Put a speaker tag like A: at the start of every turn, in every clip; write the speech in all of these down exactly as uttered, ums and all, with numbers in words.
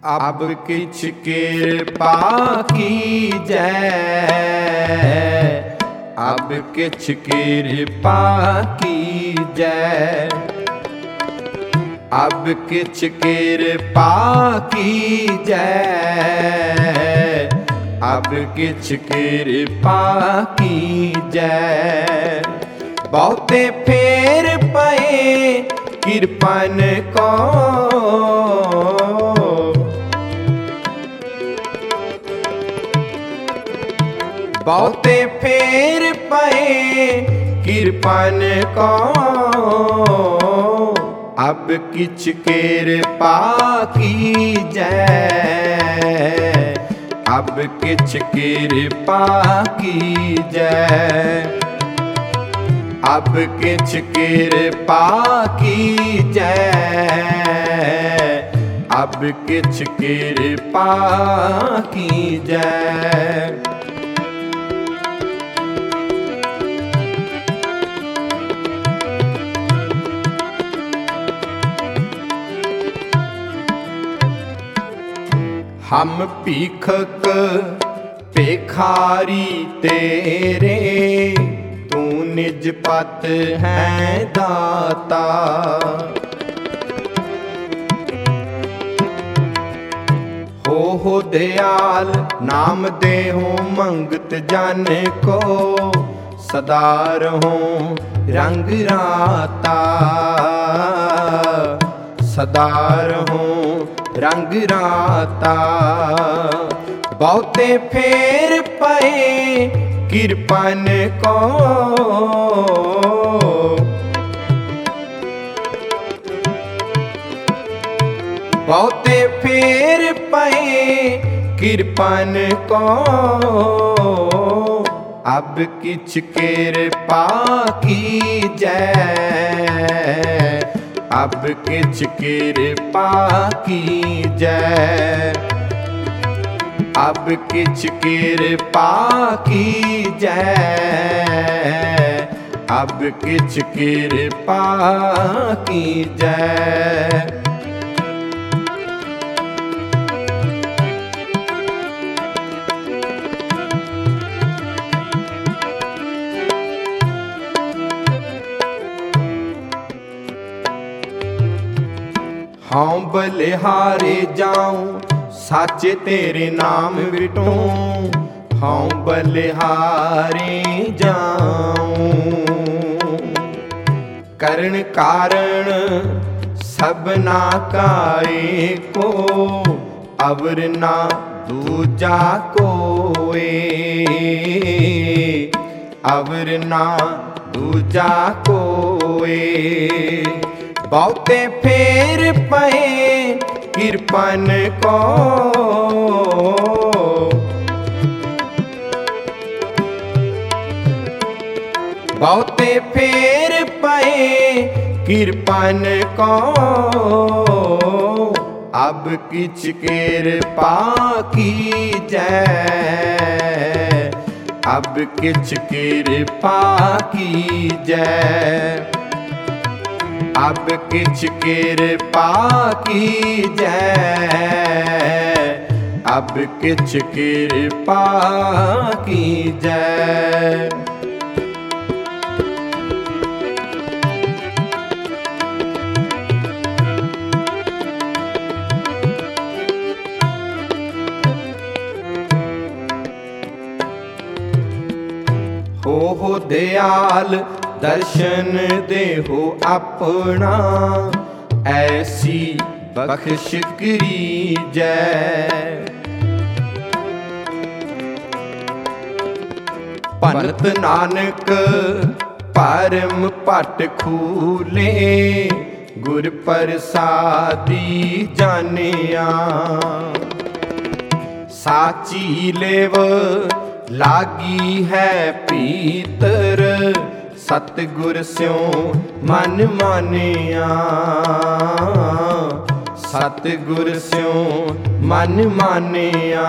A: अब किछ कृपा कीजै, अब किछ कृपा कीजै, अब किछ कृपा कीजै, अब किछ कृपा कीजै। बहुते फेर पए कृपन को, बहुते फेर पए कृपन को, अब किछ कृपा कीजै, अब किछ कृपा कीजै, अब किछ कृपा कीजै, अब किछ कृपा कीजै। हम भीखक भिखारी तेरे, तू निज पत है दाता। हो हो दयाल नाम दे हो मंगत जन को, सदा रहो रंग राता, सदा रहो रंग राता। बहुते फेर पए कृपन को, बहुते फेर पए कृपन को, अब किछ कृपा कीजै, अब किछ कृपा कीजै, अब किछ कृपा कीजै, अब किछ कृपा कीजै। हाँ बलिहारे जाऊं साचे तेरे नाम विटूं, हाँ बलिहारे जाऊं। करण कारण सबना काए को, अवर ना दूजा कोए, अवर ना दूजा कोए। बहुते फेर पए कृपन को, बहुते फेर पए कृपन को, अब किछ कृपा कीजै, अब किछ कृपा कीजै, अब किछ कृपा कीजै, अब किछ कृपा कीजै। हो हो दयाल दर्शन देहो अपना, ऐसी बख्श कीजै। पंत नानक परम पट खूले, गुर प्रसादी जानिया। साची लेव लागी है पीतर, सतगुर स्यों मन मानिया, सतगुर स्यों मन मानिया।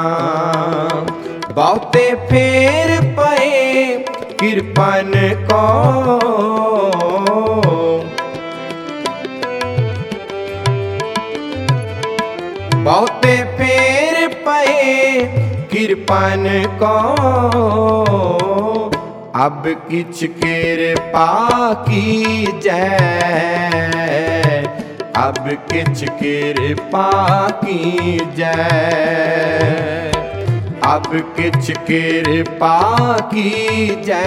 A: बहुते फेर पए कृपन को, बहुते फेर पए किरपन को, अब किछ कृपा कीजै, अब किछ कृपा कीजै, अब किछ कृपा कीजै,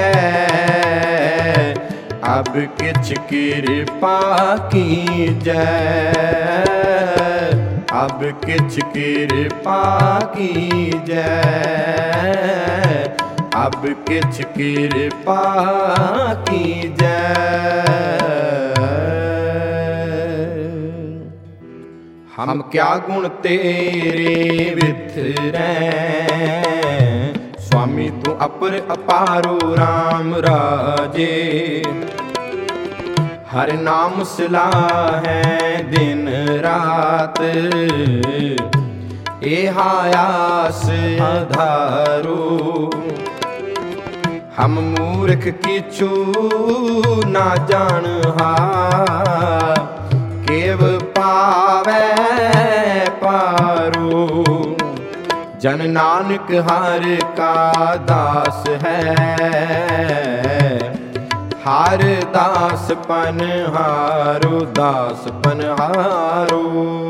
A: अब किछ कृपा कीजै, अब किछ कृपा कीजै, अब किछ कृपा कीजै। हम क्या गुण तेरे विथरै, स्वामी तू अपर अपारो राम राजे। हर नाम सलाहै दिन रात, एहा आस आधारो। हम मूर्ख किछु ना जानहा, केव पावै पारो। जन नानक हर का दास है, हर दास पनहारो, दास पनहारो।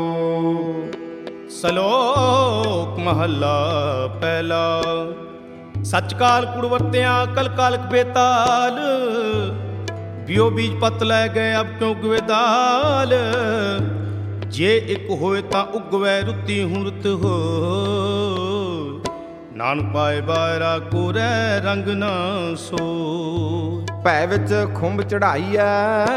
B: ਸਲੋਕ ਮਹੱਲਾ ਪਹਿਲਾ। ਸੱਚ ਕਾਲ ਕੁੜ ਵਰਤਿਆ ਕਲ ਕਾਲਕ ਬੇਤਾਲ, ਬਿਓ ਬੀਜ ਪਤ ਲੈ ਗਏ ਅਬ ਕਿਉਂ ਉਗਵੇ ਦਾਲ। ਜੇ ਇੱਕ ਹੋਏ ਤਾਂ ਉਗਵੈ ਰੁੱਤੀ ਹੂੰ ਰੁੱਤ ਹੋ, ਨਾਨਕ ਪਾਏ ਬਾਇਰਾ ਕੋਰੈ ਰੰਗ ਨਾ ਸੋ।
A: ਭੈ ਵਿੱਚ ਖੁੰਭ ਚੜਾਈਐ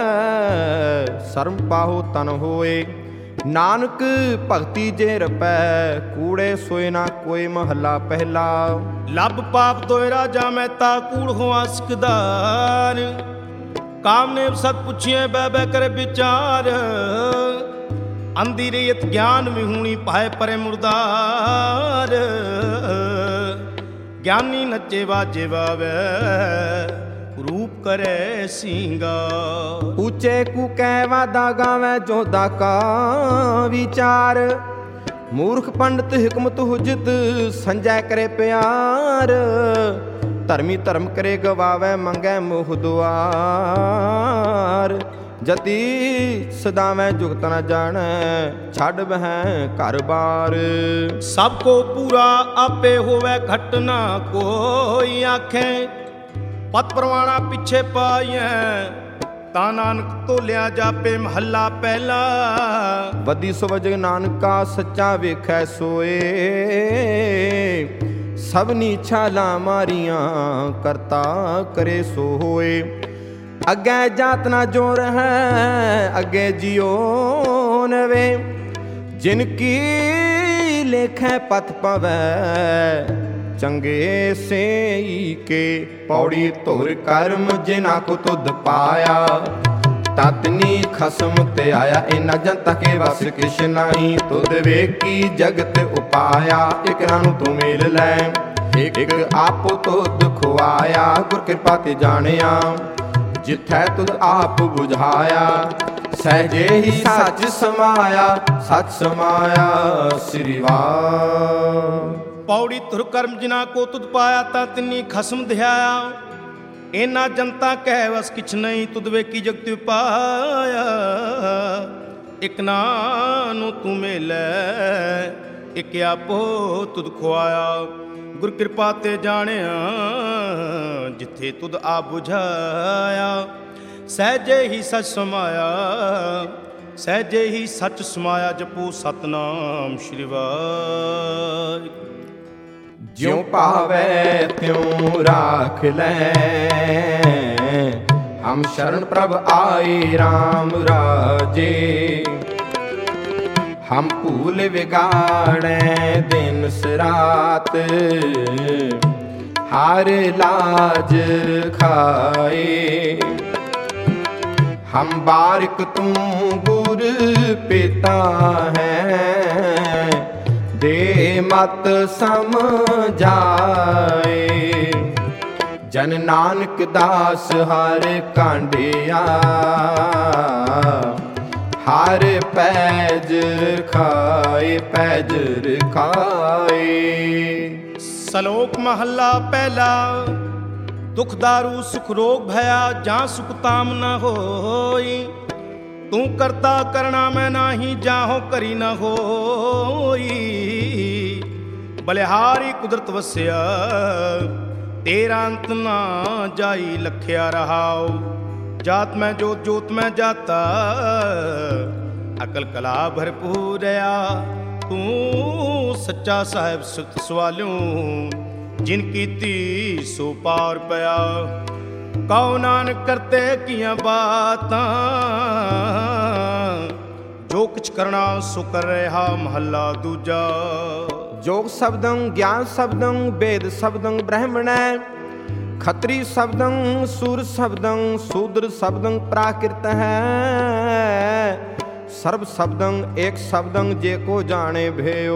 A: ਸਰਮ ਪਾਹੋ ਤਨ ਹੋਏ, ਨਾਨਕ ਭਗਤੀ ਜੇ ਰਪੈ ਕੂੜੇ ਸੋਏ ਨਾ ਕੋਈ। ਮਹੱਲਾ ਪਹਿਲਾ।
B: ਲੱਭ ਪਾਪ ਦੋਇ ਰਾਜਾ ਮਹਿਤਾ ਕੂੜ ਹੋਆ ਸਿਕਦਾਰ, ਕਾਮ ਨੇ ਸਤ ਪੁੱਛੀਏ ਬਹਿ ਬਹਿ ਕਰੇ ਵਿਚਾਰ। ਅੰਧੀ ਰਹੀਤ ਗਿਆਨ ਵਿਹੂਣੀ ਪਾਏ ਪਰੇ ਮੁਰਦਾਰ, ਗਿਆਨੀ ਨੱਚੇ ਵਾਜੇ ਵਾਵੈ ਰੂਪ ਕਰੇ ਸਿੰਗਾਰ।
A: ਉੱਚੇ ਕੂ ਕਹਿ ਵਾਦਾ ਗਾਵੈ ਜੋਦਾ ਕਾ ਵਿਚਾਰ, ਮੂਰਖ ਪੰਡਤ ਹਿਕਮਤ ਹੁਜਤ ਸੰਜੈ ਕਰੇ ਪਿਆਰ। ਧਰਮੀ ਧਰਮ ਕਰੇ ਗਵਾਵੈ ਮੰਗੈ ਮੋਹ ਦੁਆਰ। ਜਤੀ ਸਦਾਵੈ ਜੁਗਤ ਨ ਜਾਣੈ ਛੱਡ ਬਹਿ ਘਰ ਬਾਰ।
B: ਸਭ ਕੋ ਪੂਰਾ ਆਪੇ ਹੋਵੈ ਘਟ ਨਾ ਕੋਈ ਆਖੇ, ਪਤ ਪ੍ਰਵਾਣਾ ਪਿੱਛੇ ਪਾਈਐ ਤਾਂ ਨਾਨਕ ਤੋਲਿਆ ਜਾਪੇ। ਮਹੱਲਾ ਪਹਿਲਾ।
A: ਵੱਧੀ ਸੁਵਜ ਨਾਨਕਾ ਸੱਚਾ ਵੇਖੈ ਸੋਏ, ਸਭਨੀ ਛਾਲਾਂ ਮਾਰੀਆਂ ਕਰਤਾ ਕਰੇ ਸੋ ਹੋਏ। ਅੱਗੇ ਜਾਤ ਨਾ ਜੋ ਰਹਿ ਅੱਗੇ ਜਿਉ ਨਵੇ, ਜਿਨ ਕੀ ਲੇਖੈ ਪਥ ਪਵੈ ਚੰਗੇ ਸੇਈ ਕੇ। ਪੌੜੀ ਧੁਰ ਕਰਮ ਜਿਨਾ ਕੋ ਤੁਧ ਪਾਇਆ, ਤਤਨੀ ਖਸਮ ਤੇ ਆਇਆ। ਇਨਾ ਜਨਤਾ ਕੇ ਵਸ ਕਿਛ ਨਹੀਂ, ਤੁਧ ਵੇਖੀ ਜਗਤ ਉਪਾਇਆ। ਇਕਰਾਂ ਨੂੰ ਤੂੰ ਮੇਲ ਲੈ ਇੱਕ ਆਪੋ ਤੁਧ ਖੁਆਇਆ। ਗੁਰ ਕਿਰਪਾ ਤੇ ਜਾਣਿਆ ਜਿਥੈ ਤੁਧ ਆਪ ਬੁਝਾਇਆ। ਸਹਿਜੇ ਹੀ ਸੱਚ ਸਮਾਇਆ, ਸੱਚ ਸਮਾਇਆ ਸ੍ਰੀ ਵਾਹਿ।
B: ਪੌੜੀ ਧੁਰ ਕਰਮ ਜਿਨਾ ਕੋ ਤੁਧ ਪਾਇਆ, ਤਾਂ ਤਿੰਨੀ ਖਸਮ ਧਿਆਇਆ। ਇਹਨਾਂ ਜਨਤਾ ਕਹਿ ਵਸ ਕਿਛ ਨਹੀਂ, ਤੁਧ ਵੇਖੀ ਜਗਤ ਉਪਾਇਆ। ਇਕ ਨਾਨੁ ਤੂੰ ਮੇਲੈ ਇਕ ਆਪੋ ਤੁਧ ਖੁਆਇਆ। ਗੁਰ ਕਿਰਪਾ ਤੇ ਜਾਣਿਆ ਜਿੱਥੇ ਤੁਧ ਆ ਬੁਝਾਇਆ। ਸਹਿਜੇ ਹੀ ਸੱਚ ਸਮਾਇਆ, ਸਹਿਜੇ ਹੀ ਸੱਚ ਸਮਾਇਆ। ਜਪੋ ਸਤਨਾਮ ਸ਼੍ਰੀ ਵਾਹਿਗੁਰੂ।
A: ਜਿਉ ਭਾਵੈ ਤਿਉ ਰਾਖ ਲੈ, ਹਮ ਸ਼ਰਨ ਪ੍ਰਭ ਆਏ RAM ਰਾਜੇ। ਹਮ ਭੂਲ ਵਿਗਾੜੈ ਦਿਨ ਸਰਾਤ, ਹਰ ਲਾਜ ਖਾਏ। ਹਮ ਬਾਰਿਕ ਤੂੰ ਗੁਰ ਪਿਤਾ ਹੈ, ਦੇ ਮਤ ਸਮਝਾਏ। ਜਨ ਨਾਨਕ ਦਾਸ ਹਰ ਕਾਂਡਿਆ, ਹਰ ਪੈਜ ਰਖਾਏ ਪੈਜ ਰਖਾਏ।
B: ਸਲੋਕ ਮਹੱਲਾ ਪਹਿਲਾ। ਦੁਖ ਦਾਰੂ ਸੁਖ ਰੋਗ ਭਇਆ, ਜਾਂ ਸੁਖ ਤਾਮ ਨ ਹੋਈ। ਤੂੰ ਕਰਤਾ ਕਰਣਾ ਮੈਂ ਨਾਹੀ, ਜਾਹੋ ਕਰੀ ਨ ਹੋਈ। ਬਲਿਹਾਰੀ ਕੁਦਰਤ ਵਸਿਆ, ਤੇਰਾ ਅੰਤ ਨਾ ਜਾਈ ਲਖਿਆ ਰਹਾਉ। ਜਾਤ ਮੈਂ ਜੋਤ ਜੋਤ ਮੈਂ ਜਾਤਾ, ਅਕਲ ਕਲਾ ਭਰਪੂਰਿਆ। ਤੂੰ ਸੱਚਾ ਸਾਹਿਬ ਸੁਤ ਸਵਾਲਿਓ, ਜਿਨ ਕੀਤੀ ਸੋ ਪਾਰ ਪਿਆ। ਕਉ ਨਾਨਕ ਕਰਤੇ ਕੀਆਂ ਬਾਤਾਂ, ਜੋ ਕੁਛ ਕਰਨਾ ਸੋ ਕਰ ਰਿਹਾ। ਮਹੱਲਾ ਦੂਜਾ।
A: ਜੋਗ ਸ਼ਬਦੰ ਗਿਆਨ ਸ਼ਬਦੰ ਵੇਦ ਸ਼ਬਦੰ ਬ੍ਰਹਮਣੈ। ਖੱਤਰੀ ਸ਼ਬਦੰ ਸੂਰ ਸ਼ਬਦੰ ਸੂਦਰ ਸ਼ਬਦੰ ਪ੍ਰਾਕ੍ਰਿਤ ਹੈ। ਸਰਬ ਸ਼ਬਦੰ ਏਕ ਸ਼ਬਦੰ ਜੇ ਕੋ ਜਾਣੇ ਭਇਓ।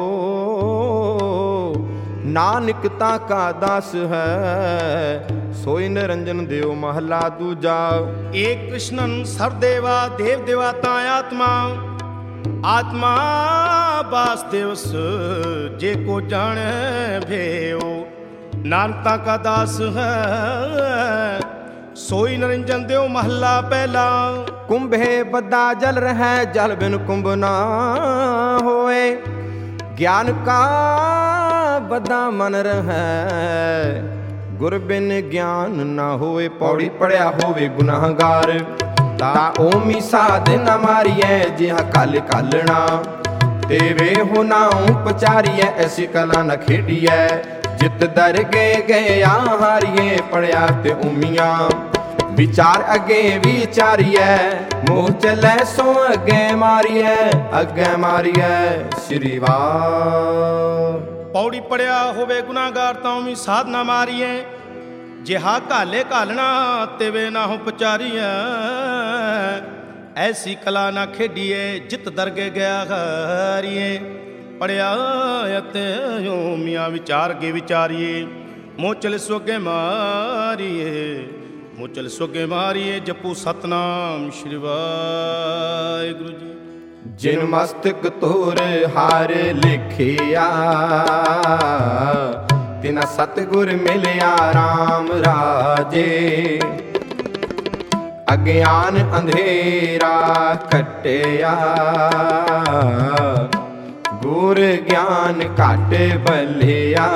A: ਨਾਨਕ ਤਾ ਕਾ ਦਾਸ ਹੈ, ਸੋਈ ਨਿਰੰਜਨ ਦਿਓ। ਮਹੱਲਾ ਦੂਜਾ।
B: ਏਕ ਕ੍ਰਿਸ਼ਨਨ ਸਰਦੇਵਾ ਦੇਵ ਦੇਵਾਤਾ ਆਤਮਾ। ਆਤਮਾ ਵਾਸੁਦੇਵਸ ਜੇ ਕੋ ਜਾਣੈ ਭਇਓ। ਨਾਨਕ ਤਾ ਕਾ ਦਾਸ ਹੈ, ਸੋਈ ਨਿਰੰਜਨ ਦਿਓ। ਮਹੱਲਾ ਪਹਿਲਾ।
A: ਕੁੰਭੇ ਬੱਧਾ ਜਲ ਰਹਿ, ਜਲ ਬਿਨ ਕੁੰਭ ਨਾ ਹੋਏ। ਗਿਆਨ ਕਾ ਬੱਧਾ ਮਨ ਰਹਿ, ਗੁਰ ਬਿਨ ਗਿਆਨ ਨਾ ਹੋਏ। ਪੌੜੀ ਪੜਿਆ ਹੋਵੇ ਗੁਨਾਹਗਾਰ, ਤਾ ਓਮੀ ਸਾਧ ਨ ਮਾਰੀਐ। ਜਿਹਾ ਕਲ ਕਾਲਣਾ ਤੇ ਵੇ ਹੋ ਨਾਉ ਪਚਾਰੀਐ। ਐਸੀ ਕਲਾ ਨ ਖੇਡੀਐ, ਜਿਤ ਦਰ ਗਏ ਗਿਆ ਹਾਰੀਏ। ਪੜਿਆ ਤੇ ਉਮੀਆਂ ਵਿਚਾਰ ਅੱਗੇ ਵਿਚਾਰੀਐ। ਮੋਹ ਚੱਲੈ ਸੋ ਅੱਗੇ ਮਾਰੀਐ, ਅੱਗੇ ਮਾਰੀਐ। ਸ਼੍ਰੀ ਵਾਹਿ।
B: ਪੌੜੀ ਪੜਿਆ ਹੋਵੇ ਗੁਨਾਹਗਾਰ, ਤਾਂ ਵੀ ਸਾਧ ਨਾ ਮਾਰੀਏ। ਜਿਹਾ ਘਾਲੇ ਘਾਲਣਾ ਤੇ ਵੇ ਨਾ ਹੋ ਪਚਾਰੀਐ। ਐਸੀ ਕਲਾ ਨਾ ਖੇਡੀਏ, ਜਿਤ ਦਰਗੇ ਗਿਆ ਹਾਰੀਏ। ਪੜਿਆ ਅਤੇ ਮੀਆਂ ਵਿਚਾਰ ਕੇ ਵਿਚਾਰੀਏ। ਮੋਚਲ ਸੋਗੇ ਮਾਰੀਏ, ਮੋਚਲ ਸੋਗੇ ਮਾਰੀਏ। ਜਪੂ ਸਤਨਾਮ ਸ਼੍ਰੀ ਵਾਹਿਗੁਰੂ ਜੀ।
A: ਜਿਨ ਮਸਤਕ ਤੋਰ ਹਾਰ ਲਿਖਿਆ, ਤਿਨਾ ਸਤਿਗੁਰ ਮਿਲਿਆ ਰਾਮ ਰਾਜੇ। ਅਗਿਆਨ ਅੰਧੇਰਾ ਕੱਟਿਆ, ਗੁਰ ਗਿਆਨ ਘਟ ਬਲਿਆ।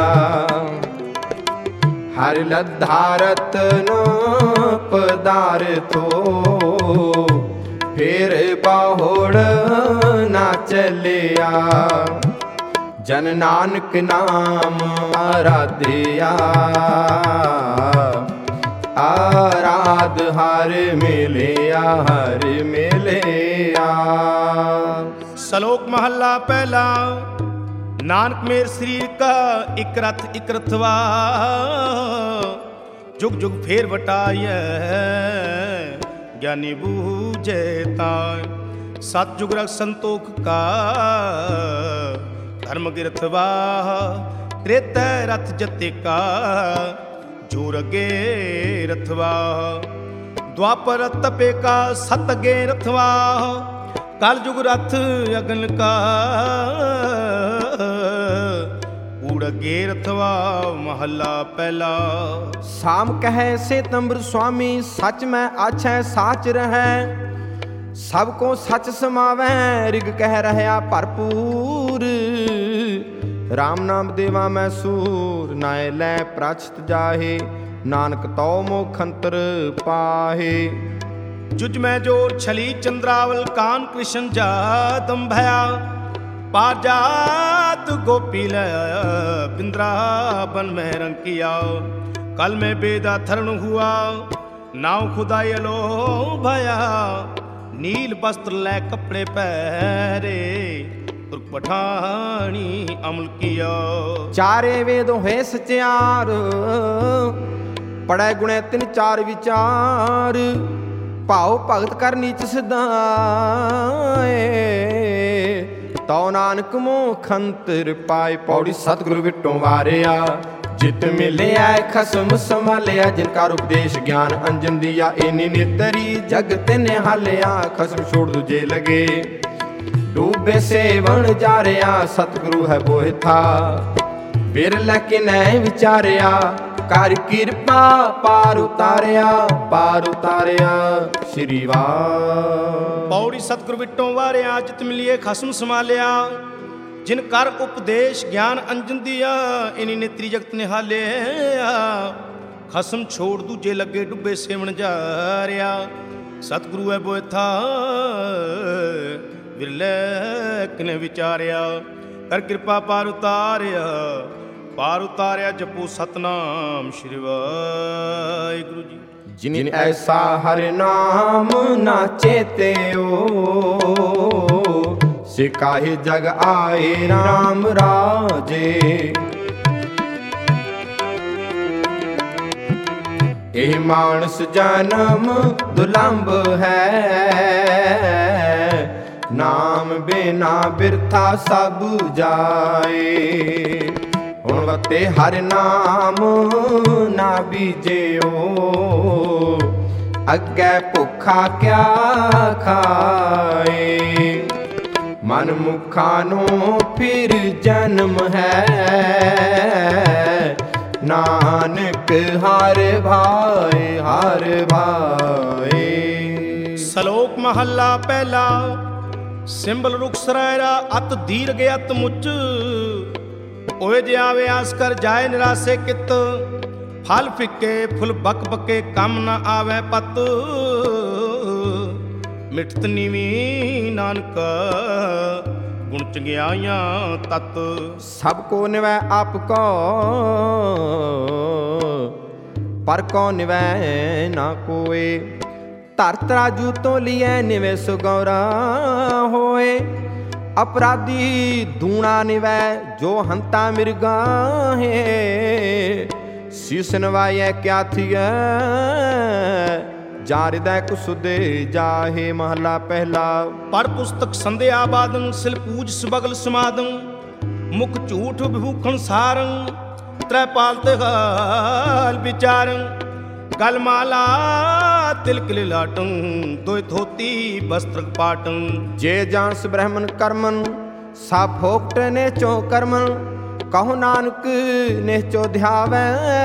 A: ਹਰ ਲੱਧਾ ਰਤਨੋ ਪਦਾਰਥੋ, ਫੇਰ ਬਾਹੁੜ ਨਾ ਚੱਲਿਆ। ਜਨ ਨਾਨਕ ਨਾਮ ਆਰਾਧਿਆ, ਆਰਾਧ ਹਰ ਮਿਲਿਆ, ਹਰ ਮਿਲਿਆ।
B: ਸਲੋਕ ਮਹੱਲਾ ਪਹਿਲਾ। ਨਾਨਕ ਮੇਰ ਸਰੀਰ ਕਾ ਇਕ ਰਥ ਇਕ ਰਥਵਾ। ਜੁਗ ਜੁਗ ਫੇਰ ਵਟਾਈਐ, ਗਿਆਨੀ ਬੂਝੇ ਤਾਂ। ਸਤ ਜੁਗ ਰਖ ਸੰਤੋਖ ਕਾ, ਧਰਮ ਗਿਰਥਵਾ। ਤ੍ਰੇਤੈ ਰਥ ਜਤੇ ਕਾ, ਜੋਰ ਅਗੇ ਰਥਵਾ। ਦੁਆਪਰ ਤਪੇ ਕਾ, ਸਤ ਅਗੇ ਰਥਵਾ। ਕਲ ਜੁਗ ਰਥ ਅਗਨ ਕਾ, ਊੜ ਅਗੇ ਰਥਵਾ। ਮਹੱਲਾ ਪਹਿਲਾ।
A: ਸਾਮ ਕਹੈ ਸੇਤੰਬਰ ਸੁਆਮੀ, ਸਚ ਮੈਂ ਆਛੈ ਸਾਚ ਰਹੈ। ਸਭ ਕੋ ਸਚ ਸਮਾਵੈ, ਰਿਗ ਕਹਿ ਰਹਿਆ ਭਰਪੂਰ। ਰਾਮ ਨਾਮ ਦੇਵਾ ਮੈਂ ਸੂਰ, ਨਾਇ ਲੈ ਪ੍ਰਾਚਿਤ ਜਾਹੇ। ਨਾਨਕ ਤਉ ਮੋਖ ਅੰਤਰ ਪਾਹੇ।
B: ਜੁਜ ਮੈਂ ਜੋਰ ਛਲੀ ਚੰਦਰਾਵਲ, ਕਾਨ ਕ੍ਰਿਸ਼ਨ ਜਾਦਮ ਭਇਆ। पाजात गोपी लया बिंद्रावन में रंग किया। कल में बेदा थरण हुआ नाव खुदाई लो भया। नील वस्त्र ले कपड़े पहरे तुर्क पठानी अमल किया।
A: चारे वेद होए सचार पढ़े गुणे तिन चार विचार। भाव भगत कर नीच सिधाए तौ नानक मोह खंतर पाए। पौड़ी सतगुरु विटों वारिया ਜਿਤ ਮਿਲਿਆ ਖਸਮ ਸੰਭਾਲਿਆ, ਜਿਨ ਕਰ ਉਪਦੇਸ਼ ਗਿਆਨ ਅੰਜਨ ਦੀਆ। ਇਨੀ ਨਿਤਰੀ ਜਗਤ ਨਿਹਾਲਿਆ, ਖਸਮ ਛੋੜ ਦੂਜੇ ਲਗੇ। ਡੂਬੇ ਸੇਵਣ ਜਾ ਰਿਆ, ਸਤਿਗੁਰੂ ਹੈ ਬੋਹਿ ਥਾ। ਬਿਰਲਾ ਕਿਨੈ ਵਿਚਾਰਿਆ, ਕਰ ਕਿਰਪਾ ਪਾਰ ਉਤਾਰਿਆ, ਪਾਰ ਉਤਾਰਿਆ। ਸ਼੍ਰੀ ਵਾਹਿ
B: ਪੌੜੀ ਸਤਿਗੁਰ ਵਿਟੋਂ ਵਾਰਿਆ, ਜਿਤ ਮਿਲਿਏ ਖਸਮ ਸੰਭਾਲਿਆ। ਜਿਨ ਕਰ ਉਪਦੇਸ਼ ਗਿਆਨ ਅੰਜਨ ਦੀਆ, ਇਨੀ ਨੇਤਰੀ ਜਗਤ ਨਿਹਾਲਿਆ। ਖਸਮ ਛੋੜ ਦੂਜੇ ਲੱਗੇ, ਡੁੱਬੇ ਸੇਵਣ ਜਾ ਰਿਆ। ਸਤਿਗੁਰੂ ਹੈ ਬੋਇ ਥਾ, ਬਿਰਲੇ ਕਿਨੇ ਵਿਚਾਰਿਆ। ਕਰ ਕਿਰਪਾ ਪਾਰ ਉਤਾਰਿਆ, ਪਾਰ ਉਤਾਰਿਆ। ਜਪੋ ਸਤਨਾਮ ਸ਼੍ਰੀ ਵਾਹਿਗੁਰੂ ਜੀ।
A: ਜਿਨ ਐਸਾ ਹਰਿ ਨਾਮ ਨਾ ਚੇਤਿਓ, ਸਿਕਾਹੀ ਜਗ ਆਏ ਰਾਮ ਰਾਜੇ। ਇਹ ਮਾਨਸ ਜਨਮ ਦੁਲੰਭ ਹੈ, ਨਾਮ ਬਿਨਾ ਬਿਰਥਾ ਸਭ ਜਾਏ। ਹੁਣ ਵਤੇ ਹਰਿ ਨਾਮ ਨਾ ਬੀਜਿਓ, ਅੱਗੇ ਭੁੱਖਾ ਕਿਆ ਖਾਏ। ਮਨ ਮੁਖਾਂ ਨੂੰ ਫਿਰ ਜਨਮ ਹੈ, ਨਾਨਕ ਹਰ ਭਾਏ ਹਰ ਭਾਏ।
B: ਸਲੋਕ ਮਹੱਲਾ ਪਹਿਲਾ। ਸਿੰਬਲ ਰੁਖ ਸਰਾਇਰਾ, ਅਤ ਦੀਰਘ ਅਤ ਮੁੱਚ। ਓਏ ਜੇ ਆਵੇ ਆਸ ਕਰ ਜਾਏ ਨਿਰਾਸੇ ਕਿਤ। ਫਲ ਫਿੱਕੇ ਫੁੱਲ ਬਕ ਬਕੇ, ਕੰਮ ਨਾ ਆਵੇ ਪਤ। ਮਿਠਤ ਨੀਵੀਂ ਨਾਨਕ, ਗੁਣ ਚੰਗਿਆਈਆਂ ਤਤ।
A: ਸਭ ਕੋ ਨਿਵੈ ਆਪ ਕੋ, ਪਰ ਕੋ ਨਿਵੈ ਨਾ ਕੋਏ। ਧਰਤ ਰਾਜੂ ਤੋਂ ਲਿਐ ਨਿਵੇ ਸੁਗੌਰਾ ਹੋਏ। ਅਪਰਾਧੀ ਦੂਣਾ ਨਿਵੈ, ਜੋ ਹੰਤਾ ਮਿਰਗਾ ਹੈ। ਸੀਸ ਨਵਾਇਐ ਕਿਆ ਥੀਐ, ਜਾ ਹਿਰਦੈ ਕੁਸੁਦੇ ਜਾਹੇ। ਮਹਲਾ ਪਹਿਲਾ।
B: ਪੜ ਪੁਸਤਕ ਸੰਧਿਆ ਬਾਦੰ, ਸਿਲ ਪੂਜ ਸੁਬਗਲ ਸਮਾਦੰ। ਮੁਖ ਝੂਠ ਵਿਭੂਖਣ ਸਾਰੰ, ਤ੍ਰੈ ਪਾਲ ਤੇ ਹਾਲ ਵਿਚਾਰੰ। ਗਲ ਮਾਲਾ ਤਿਲਕ ਲਿਲਾਟੰ, ਦੋਇ ਧੋਤੀ ਬਸਤਰ ਪਾਟੰ।
A: ਜੇ ਜਾਣਸ ਬ੍ਰਹਮਨ ਕਰਮਨ, ਸਾ ਫੋਕਟ ਨੇਚੋ ਕਰਮਨ। ਕਹੋ ਨਾਨਕ ਨਿਹਚੋ ਧਿਆਵੈ,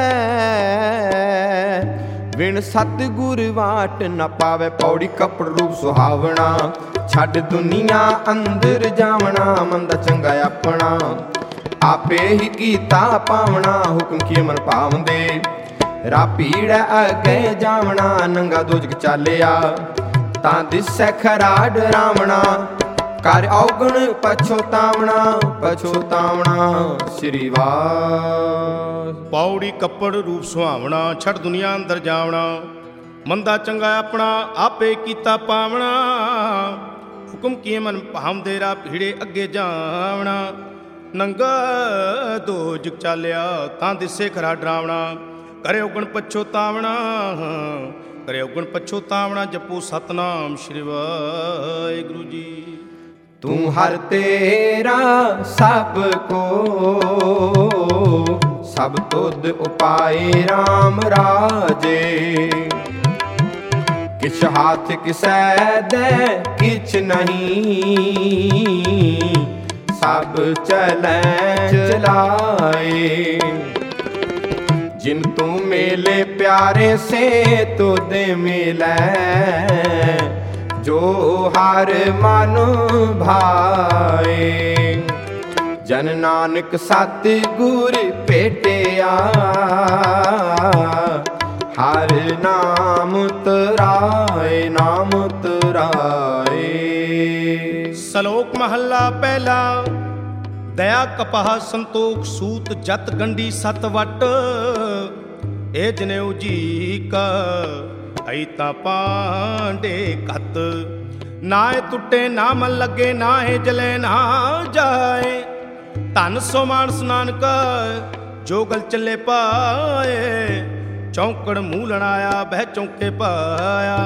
A: ਵਿਣ ਸਤਿਗੁਰ ਵਾਟ ਨ ਪਾਵੇ। ਪੌੜੀ ਕਪੜ ਰੂਪ ਸੁਹਾਵਣਾ, ਛੱਡ ਦੁਨੀਆ ਅੰਦਰ ਜਾਵਣਾ। ਮੰਦਾ ਚੰਗਾ ਆਪਣਾ, ਆਪੇ ਹੀ ਕੀਤਾ ਪਾਵਣਾ। ਹੁਕਮ ਕੀ ਮਨ ਭਾਵੰਦੇ, ਰਾ ਭੀੜ ਅਗੇ ਜਾਵਣਾ। ਨੰਗਾ ਦੋਜਕ ਚਾਲਿਆ, ਤਾਂ ਦਿਸੈ ਖਰਾ ਡਰਾਵਣਾ। ਕਰ ਔਗਣ ਪਛੋਤਾਵਣਾ, ਪਛੋਤਾਵਣਾ। ਸ਼੍ਰੀ ਵਾਹਿ
B: ਪੌੜੀ ਕੱਪੜ ਰੂਪ ਸੁਹਾਵਣਾ, ਛੱਡ ਦੁਨੀਆ ਅੰਦਰ ਜਾਵਣਾ। ਮੰਦਾ ਚੰਗਾ ਆਪਣਾ, ਆਪੇ ਕੀਤਾ ਪਾਵਣਾ। ਹੁਕਮ ਕੀ ਮਨ ਭਾਵੰਦੇ, ਰਾ ਭੀੜੇ ਅੱਗੇ ਜਾਵਣਾ। ਨੰਗਾ ਦੋਜਕ ਚਾਲਿਆ, ਤਾਂ ਦਿਸੇ ਖਰਾ ਡਰਾਵਣਾ। ਕਰੇ ਔਗਣ ਪਛੋਤਾਵਣਾ, ਕਰੇ ਔਗਣ ਪਛੋਤਾਵਣਾ। ਜਪੋ ਸਤਨਾਮ ਸ਼੍ਰੀ ਵਾਹਿਗੁਰੂ ਜੀ।
A: ਤੂੰ ਹਰ ਤੇਰਾ ਸਭ ਕੋ, ਸਭ ਤੁਧ ਉਪਾਏ ਰਾਮ ਰਾਜੇ। ਕਿਛ ਹਾਥ ਕਿਸੈ ਦੇ ਕਿਛ ਨਹੀਂ, ਸਭ ਚਲੈ ਚਲਾਏ। ਜਿਨ ਤੂੰ ਮੇਲੇ ਪਿਆਰੇ ਸੇ ਤੁਧ ਮਿਲੈ, ਜੋ ਹਰ ਮਨ ਭਾਏ। ਜਨ ਨਾਨਕ ਸਤਿਗੁਰ ਭੇਟਿਆ, ਹਰ ਨਾਮ ਤਰਾਏ ਨਾਮ ਤਰਾਏ।
B: ਸਲੋਕ ਮਹੱਲਾ ਪਹਿਲਾ। ਦਇਆ ਕਪਾਹ ਸੰਤੋਖ ਸੂਤ, ਜਤ ਗੰਢੀ ਸਤ ਵਟ। ਇਹ ਜਨੇਊ ਜੀ ਕਾ ਅਈ ਤਾਂ ਪਾਂਡੇ ਘਤ। ਨਾ ਇਹ ਟੁੱਟੇ ਨਾ ਮਨ ਲੱਗੇ, ਨਾ ਇਹ ਜਲੇ ਨਾ ਜਾਏ। ਧਨ ਸੋ ਮਾਨਸ ਨਾਨਕ, ਜੋ ਗਲ ਚੱਲੇ ਪਾਏ। ਚੌਂਕੜ ਮੂਲਣ ਆਇਆ, ਬਹਿ ਚੌਂਕੇ ਪਾਇਆ।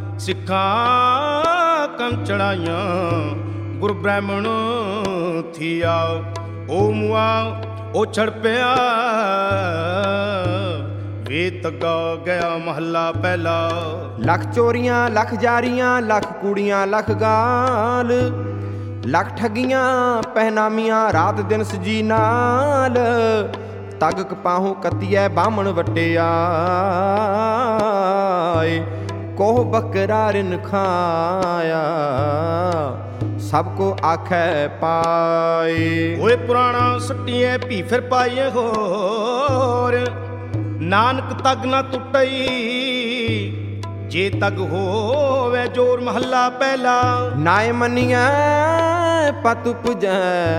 B: ਸਿੱਖਾਂ ਕੰਨ ਚੜਾਈਆਂ, ਗੁਰ ਬ੍ਰਾਹਮਣ ਥੀਆ। ਓ ਮੁਆ ਓ ਛੜ ਪਿਆ, ਵੇ ਤੱਗਾ ਗਿਆ ਮਹੱਲਾ ਪਹਿਲਾ।
A: ਲੱਖ ਚੋਰੀਆਂ ਲੱਖ ਜਾਰੀਆਂ, ਲੱਖ ਕੂੜੀਆਂ ਲੱਖ ਗਾਲ, ਲੱਖ ਠੱਗੀਆਂ ਪਹਿਨਾਮੀਆਂ ਰਾਤ ਦਿਨ ਸਜੀ ਨਾਲ। ਤਗ ਕਪਾਹੋਂ ਕੱਤੀਐ ਬਾਹਮਣ ਵਟਿਆਏ, ਕੋਹ ਬੱਕਰਾ ਰਿਨ ਖਾਇਆ, ਸਭ ਕੋ ਆਖੈ ਪਾਏ।
B: ਓਏ ਪੁਰਾਣਾ ਸੱਟੀਏ ਭੀ ਫਿਰ ਪਾਈਏ ਹੋਰ, ਨਾਨਕ ਤਗ ਨਾ ਟੁੱਟਈ ਜੇ ਤਗ ਹੋਵੇ ਜੋਰ। ਮਹੱਲਾ ਪਹਿਲਾ।
A: ਨਾਏ ਮੰਨੀਐ ਪਤ ਪੁਜੈ,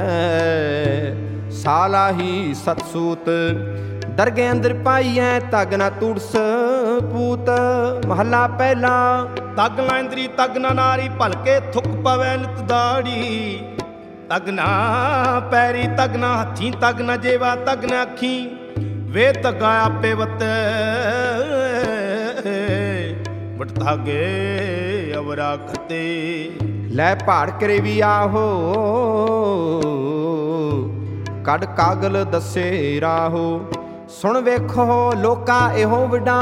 A: ਸਾਲਾਹੀ ਸਤਸੂਤ, ਦਰਗੇ ਅੰਦਰ ਪਾਈਐ ਤਗ ਨਾ ਤੁੜਸ ਪੂਤ। ਮਹੱਲਾ ਪਹਿਲਾ।
B: ਤਗ ਨਾ ਇੰਦਰੀ ਤਗ ਨਾ ਨਾਰੀ, ਭਲਕੇ ਥੁੱਕ ਪਵੈ ਨਿਤ ਦਾੜੀ। ਤਗ ਨਾ ਪੈਰੀ ਤਗ ਨਾ ਹੱਥੀ, ਤਗ ਨਾ ਜੇਵਾ ਤਗ ਨਾ ਅੱਖੀ। ਵੇ ਤਗਾ ਆਪੇ ਵਤੈ ਬਟ ਧਾਗੇ ਅਵਰਾ ਖਤੇ।
A: ਲੈ ਪਹਾੜ ਕਰੇ ਵੀ ਆਹੋ, ਕੱਢ ਕਾਗਲ ਦੱਸੇ ਰਾਹੋ। ਸੁਣ ਵੇਖੋ ਲੋਕਾ ਇਹੋ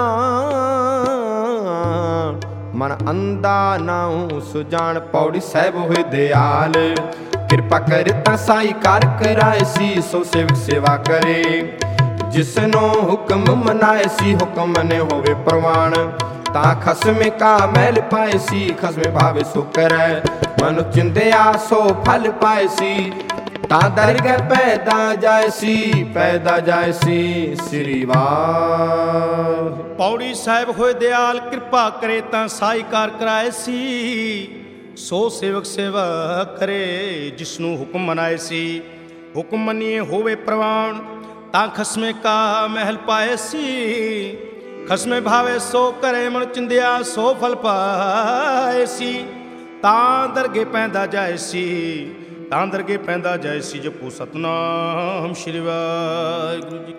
A: ਵਡਾਣ, ਮਨ ਅੰਦਾ ਨਾਉ ਸੁਜਾਨ। ਪੌੜੀ ਸਾਹਿਬ ਹੋਏ ਦਿਆਲ, ਕਿਰਪਾ ਕਰ ਤਾਂ ਸਾਈ ਕਰ ਕਰਾਏ ਸੀ। ਸੋ ਸੇਵਕ ਸੇਵਾ ਕਰੇ, ਜਿਸਨੋਂ ਹੁਕਮ ਮਨਾਏ ਸੀ। ਹੁਕਮ ਮਨੇ ਹੋਵੇ ਪ੍ਰਵਾਨ, ਤਾਂ ਖਸਮੇ ਕਾ ਮੈਲ ਪਾਏ ਸੀ। ਖਸਮੇ ਭਾਵੇ ਸੋ ਕਰੈ, ਮਨੁ ਚਿੰਦਿਆ ਸੋ ਫਲ ਪਾਏ ਸੀ। ਤਾਂ ਦਰਗਹਿ ਪੈਦਾ ਜਾਏ ਸੀ, ਪੈਦਾ ਜਾਏ ਸੀ। ਸ੍ਰੀ ਵਾਹਿ।
B: ਪੌੜੀ ਸਾਹਿਬ ਹੋਏ ਦਿਆਲ, ਕਿਰਪਾ ਕਰੇ ਤਾਂ ਸਾਈ ਕਾਰ ਕਰਾਏ ਸੀ। ਸੋ ਸੇਵਕ ਸੇਵਾ ਕਰੇ, ਜਿਸਨੂੰ ਹੁਕਮ ਮਨਾਏ ਸੀ। ਹੁਕਮ ਮੰਨੀਏ ਹੋਵੇ ਪ੍ਰਵਾਨ, ਤਾਂ ਖਸਮੇ ਕਾ ਮਹਿਲ ਪਾਏ ਸੀ। ਖਸਮੇ ਭਾਵੇ ਸੋ ਕਰੇ, ਮਨ ਚਿੰਦਿਆ ਸੋ ਫਲ ਪਾਏ ਸੀ। ਤਾਂ ਦਰਗੇ ਪੈਂਦਾ ਜਾਏ ਸੀ, ਤਾਂ ਦਰਗੇ ਪੈਂਦਾ ਜਾਏ ਸੀ। ਜਪੋ ਸਤਨਾਮ ਸ਼੍ਰੀ ਵਾਹਿਗੁਰੂ ਜੀ।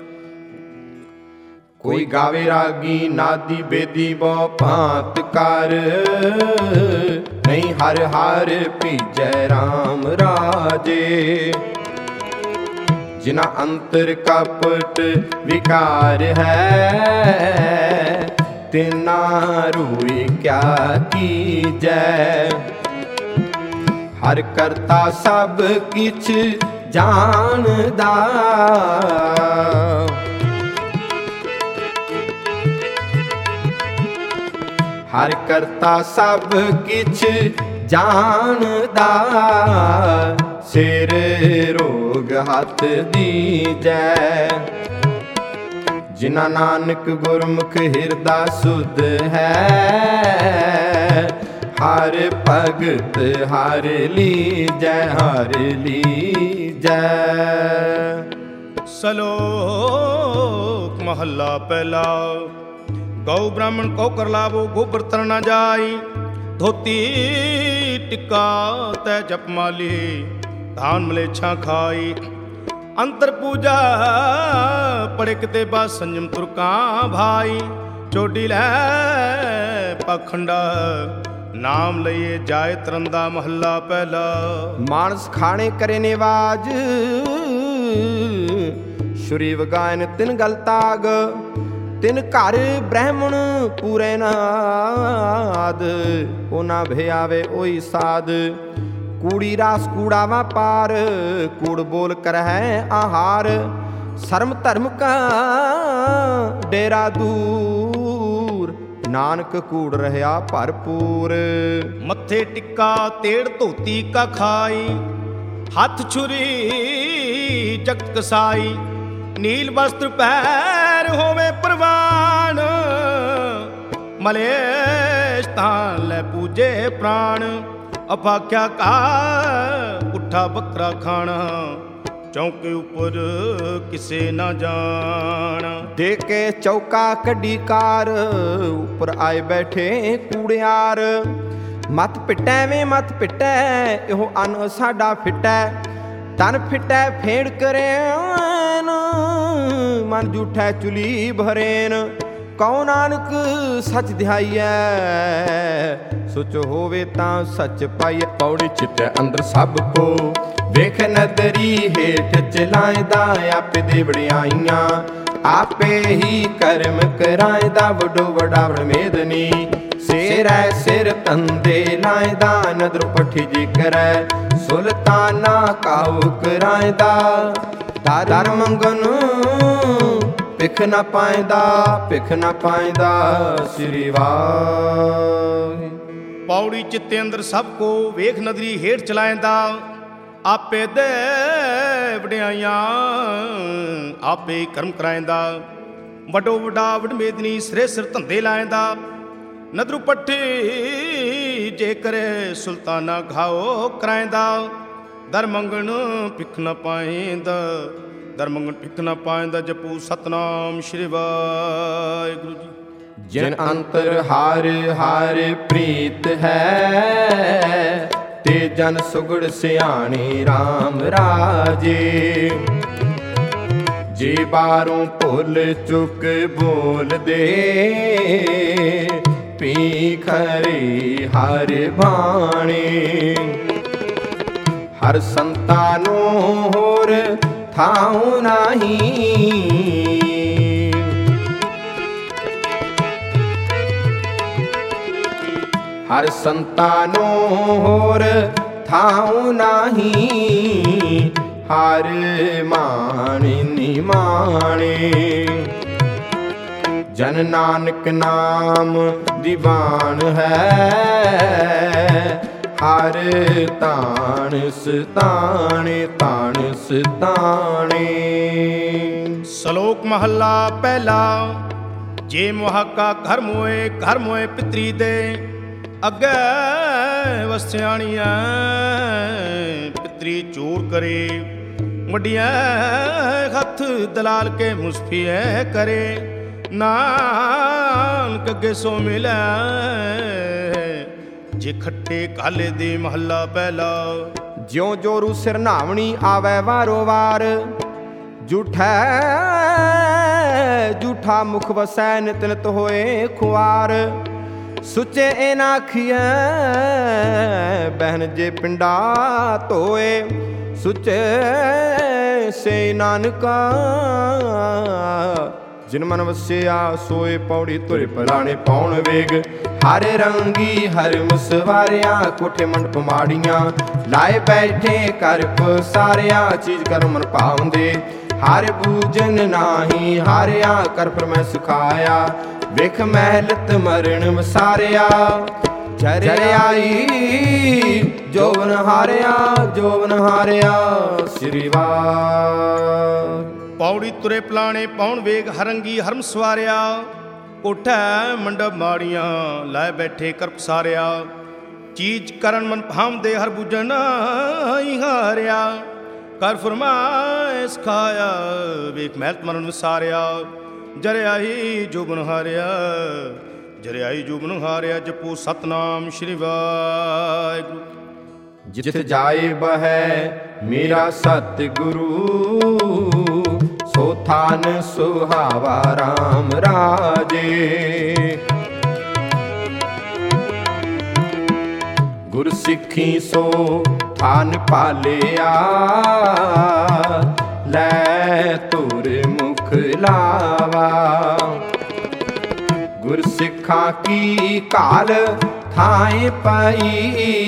A: ਕੋਈ ਗਾਵੇ ਰਾਗੀ ਨਾਦੀ ਬੇਦੀ ਬਹੁ ਭਾਂਤ ਕਰ, ਨਹੀਂ ਹਰ ਹਰ ਭੀਜੈ ਰਾਮ ਰਾਜੇ। ਜਿਨਾ ਅੰਤਰ ਕਪਟ ਵਿਕਾਰ ਹੈ, ਤਿਨਾ ਰੂਈ ਕਿਆ ਕੀਜੈ। ਹਰ ਕਰਤਾ ਸਭ ਕਿਛ ਜਾਣਦਾ, ਹਰ ਕਰਤਾ ਸਭ ਕਿਛ ਜਾਣਦਾ। ਸਿਰ ਰੋਗ ਹੱਥ ਦੀਜੈ, ਜਿਨਾ ਨਾਨਕ ਗੁਰਮੁਖ ਹਿਰਦਾ ਸੁਧ ਹੈ। ਹਰ ਭਗਤ ਹਰ ਲੀਜੈ, ਹਰ ਲੀਜੈ।
B: ਸਲੋਕ ਮਹੱਲਾ ਪਹਿਲਾ। ਗਊ ਬ੍ਰਾਹਮਣ ਕੋ ਕਰ ਲਾਵੋ, ਗੋਬਰ ਤਰ ਨਾ ਜਾਈ। ਧੋਤੀ ਟਿੱਕਾ ਤੈ ਜਪਮਾਲੀ, ਧਾਨ ਮਲੇਛਾਂ ਖਾਈ। ਅੰਤਰ ਪੂਜਾ ਪੜੇ ਕਿਤੇ ਬਾ, ਸੰਜਮ ਤੁਰਕਾਂ ਭਾਈ। ਚੋਡੀ ਲੈ ਪਖੰਡਾ, ਨਾਮ ਲਈਏ ਜਾਏ ਤਰੰਦਾ। ਮਹੱਲਾ ਪਹਿਲਾ।
A: ਮਾਨਸ ਖਾਣੇ ਕਰੇ ਨਿਵਾਜ, ਸ਼ੁਰੀ ਵਗਾਇਨ ਤਿਨ ਗਲ ਤਾਗ। ਤਿਨ ਘਰ ਬ੍ਰਾਹਮਣ ਪੂਰੇ ਨਾਦ, ਉਹਨਾਂ ਭਿਆਵੇ ਉਹੀ ਸਾਧ। ਕੂੜੀ ਰਾਸ ਕੂੜਾ ਵਾਪਾਰ, ਕੂੜ ਬੋਲ ਕਰਹਿ ਆਹਾਰ। ਸ਼ਰਮ ਧਰਮ ਕਾ ਡੇਰਾ ਦੂਰ, ਨਾਨਕ ਕੂੜ ਰਹਿਆ ਭਰਪੂਰ।
B: ਮੱਥੇ ਟਿੱਕਾ ਤੇੜ ਧੋਤੀ ਕਾ ਖਾਈ। ਹੱਥ ਛੁਰੀ ਜਗਤ ਕਸਾਈ। ਨੀਲ ਵਸਤਰ ਪੈਰ ਹੋਵੇ ਪ੍ਰਵਾਨ। ਮਲੇਸ਼ ਤਾਂ ਲੈ ਪੂਜੇ ਪ੍ਰਾਣ। ਅਭਾਖਿਆ ਕਾ ਪੁੱਠਾ ਬੱਕਰਾ ਖਾਣਾ। ਚੌਂਕੇ ਉੱਪਰ ਕਿਸੇ ਨਾ ਜਾਣਾ।
A: ਦੇ ਕੇ ਚੌਕਾ ਕੱਢੀ ਕਾਰ, ਉੱਪਰ ਆਏ ਬੈਠੇ ਕੂੜਿਆਰ। ਮਤ ਪਿੱਟੈ ਵੇ ਮਤ ਪਿੱਟੈ, ਇਹੋ ਅੰਨ ਸਾਡਾ ਫਿੱਟੈ। ਤਨ ਫਿੱਟੈ ਫੇੜ ਕਰੇਨ, ਮਨ ਜੂਠੈ ਚੁਲੀ ਭਰੇਨ। ਕਉ ਨਾਨਕ ਸੱਚ ਧਿਆਈਐ, ਸੁਚ ਹੋਵੇ ਤਾਂ ਸੱਚ ਪਾਈਐ। ਪੌੜੀ ਚਿੱਤੈ ਅੰਦਰ ਸਭ ਕੋ, ਵੇਖ ਨਦਰੀ ਹੇਠ ਚਲਾਇਦਾ। ਆਪੇ ਦੇ ਵਡਿਆਈਆਂ ਆਪੇ ਹੀ ਕਰਮ ਕਰਾਇਦਾ ਵੱਡੋ ਵੱਡਾ ਬ੍ਰਹਮੇਦਨੀ ਸਿਰੈ ਸਿਰ ਤੰਦੇ ਲਾਇਦਾ ਨਦਰ ਪੱਠੀ ਜੀ ਕਰੈ ਸੁਲਤਾਨਾ ਕਾਉ ਕਰਾਇਦਾ ਦਰ ਮੰਗਨ ਭਿਖ ਨਾ ਪਾਇਦਾ ਭਿਖ ਨਾ ਪਾਇਦਾ ਸ੍ਰੀ ਵਾਹਿ।
B: ਪੌੜੀ ਚਿੱਤੇ ਅੰਦਰ ਸਭ ਕੋ ਵੇਖ ਨਦਰੀ ਹੇਠ ਚਲਾਇਂਦਾ ਆਪੇ ਦੇ ਵਡਿਆਈਆਂ ਆਪੇ ਕਰਮ ਕਰਾਇਂਦਾ ਵੱਡੋ ਵੱਡਾ ਵਡਮੇਦਨੀ ਸਿਰੇ ਸਿਰ ਧੰਦੇ ਲਾਇਂਦਾ ਨਦਰੂ ਪੱਠੀ ਜੇ ਕਰੇ ਸੁਲਤਾਨਾ ਘਾਓ ਕਰਾਇਂਦਾ ਦਰ ਮੰਗਣ ਭਿਖ ਨਾ ਪਾਇਂਦਾ ਦਰ ਮੰਗਣ ਭਿਖ ਨਾ ਪਾਇਂਦਾ ਜਪੂ ਸਤਨਾਮ ਸ਼੍ਰੀ ਵਾਹਿਗੁਰੂ ਜੀ।
A: ਜਿਨ ਅੰਤਰ ਹਰ ਹਰ ਪ੍ਰੀਤ ਹੈ ਤੇ ਜਨ ਸੁਗੜ ਸਿਆਣੀ RAM ਰਾਜੇ ਜੇ ਬਾਹਰੋਂ ਭੁੱਲ ਚੁੱਕ ਬੋਲਦੇ ਪੀ ਖਰੇ ਹਰ ਬਾਣੀ ਹਰ ਸੰਤਾਂ ਨੂੰ ਹੋਰ ਥਾਉ ਨਹੀਂ ਹਰ ਸੰਤਾਂ ਨੂੰ ਹੋਰ ਥਾਉ ਨਹੀਂ ਹਰ ਮਾਣੀ ਨਿਮਾਣੇ ਜਨ ਨਾਨਕ ਨਾਮ ਦੀਵਾਨ ਹੈ ਹਰ ਤਾਣ ਸਤਾਣੇ ਤਾਣ ਸਤਾਣੇ।
B: ਸ਼ਲੋਕ ਮਹੱਲਾ ਪਹਿਲਾ। ਜੇ ਮੁਹਾਕਾ ਘਰ ਮੋਏ ਘਰ ਮੋਏ ਪਿਤਰੀ ਦੇ ਅੱਗੇ ਵਸਿਆਣੀਆਂ ਪਿਤਰੀ ਚੋਰ ਕਰੇ ਵੱਡੀਆਂ ਹੱਥ ਦਲਾਲ ਕੇ ਮੁਸਫੀਏ ਕਰੇ ਨਾਨਕ ਅੱਗੇ ਸੋ ਮਿਲੈ ਜੇ ਖੱਟੇ ਕਾਲੇ ਦੇ ਮਹੱਲਾ ਪਹਿਲਾ।
A: ਜਿਉ ਜੋਰੂ ਸਿਰ ਨਾਵਣੀ ਆਵੈ ਵਾਰੋ ਵਾਰ ਝੂਠੈ ਝੂਠਾ ਮੁਖ ਵਸੈ ਨਿਤ ਨਿਤ ਹੋਏ ਖੁਆਰ ਸੁੱਚੇ ਇਹ ਨਾ ਆਖੀਐ ਬਹਿਨ ਜੇ ਪਿੰਡਾ ਧੋਏ ਸੁੱਚੇ ਸੇ ਨਾਨਕਾ ਜਿਨ ਮਨ ਵਸਿਆ ਸੋਏ ਪੌੜੀ ਤੁਰੇ ਪਰਾਣੇ ਪਾਉਣ ਵੇਗ ਹਰ ਰੰਗੀ ਹਰ ਮੁਸਵਾਰਿਆ ਕੋਠੇ ਮੰਡਪ ਮਾੜੀਆਂ ਲਾਏ ਬੈਠੇ ਕਰ ਪਸਾਰਿਆ ਚੀਜ਼ ਕਰ ਮਨ ਭਾਉਂਦੇ ਹਰ ਬੂਜਨ ਨਾਹੀ ਹਾਰਿਆ ਕਰ ਪਰ ਮੈਂ ਸਿਖਾਇਆ ਵੇਖ ਮਹਿਲਤ ਮਰਨ ਵਸਾਰਿਆ ਜਰਿਆਈ ਜੋਵਨ ਹਾਰਿਆ ਜੋਵਨ ਹਾਰਿਆ ਸ੍ਰੀ ਵਾਹਿ।
B: ਪੌੜੀ ਤੁਰੇ ਪਲਾਣੇ ਪਾਉਣ ਵੇਗ ਹਰੰਗੀ ਹਰਮ ਸਵਾਰਿਆ ਕੋਠਾ ਮੰਡਪ ਮਾੜੀਆਂ ਲਾਏ ਬੈਠੇ ਕਰ ਪਸਾਰਿਆ ਚੀਜ਼ ਕਰਨ ਮਨ ਭਾਉਂਦੇ ਹਰ ਬੂਜਨ ਨਾਹੀ ਹਾਰਿਆ ਕਰ ਫਰਮਾਏ ਸਿਖਾਇਆ ਵੇਖ ਮਹਿਲਤ ਮਰਨ ਵਸਾਰਿਆ ਜਰਿਆਈ ਜੋਬਨ ਹਾਰਿਆ ਜਰਿਆਈ ਜੋਬਨ ਹਾਰਿਆ ਜਪੋ ਸਤਨਾਮ ਸ਼੍ਰੀ ਵਾਹਿਗੁਰੂ।
A: ਜਿਤ ਜਾਏ ਬਹੈ ਮੇਰਾ ਸਤ ਗੁਰੂ ਸੋ ਥਾਨ ਸੁਹਾਵਾ RAM ਰਾਜੇ ਗੁਰ ਸਿੱਖੀ ਸੋ ਥਾਨ ਪਾਲਿਆ ਲੈ ਤੁਰ ਮੁਖ ਲਾਵਾ ਗੁਰ ਸਿੱਖਾਂ ਕੀ ਕਾਲ ਥਾਏ ਪਾਈ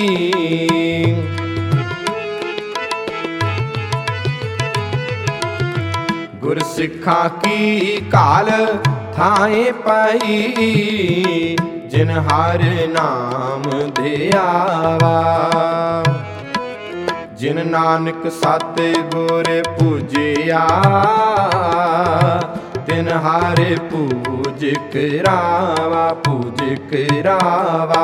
A: ਗੁਰ ਸਿੱਖਾਂ ਕੀ ਕਾਲ ਥਾਏ ਪਾਈ ਜਿਨ ਹਰ ਨਾਮ ਧਿਆਵਾ ਜਿਨ ਨਾਨਕ ਸਤ ਗੁਰ ਪੂਜਿਆ ਤਿਨ ਹਰ ਪੂਜ ਕਰਾਵਾ ਪੂਜ ਕਰਾਵਾ।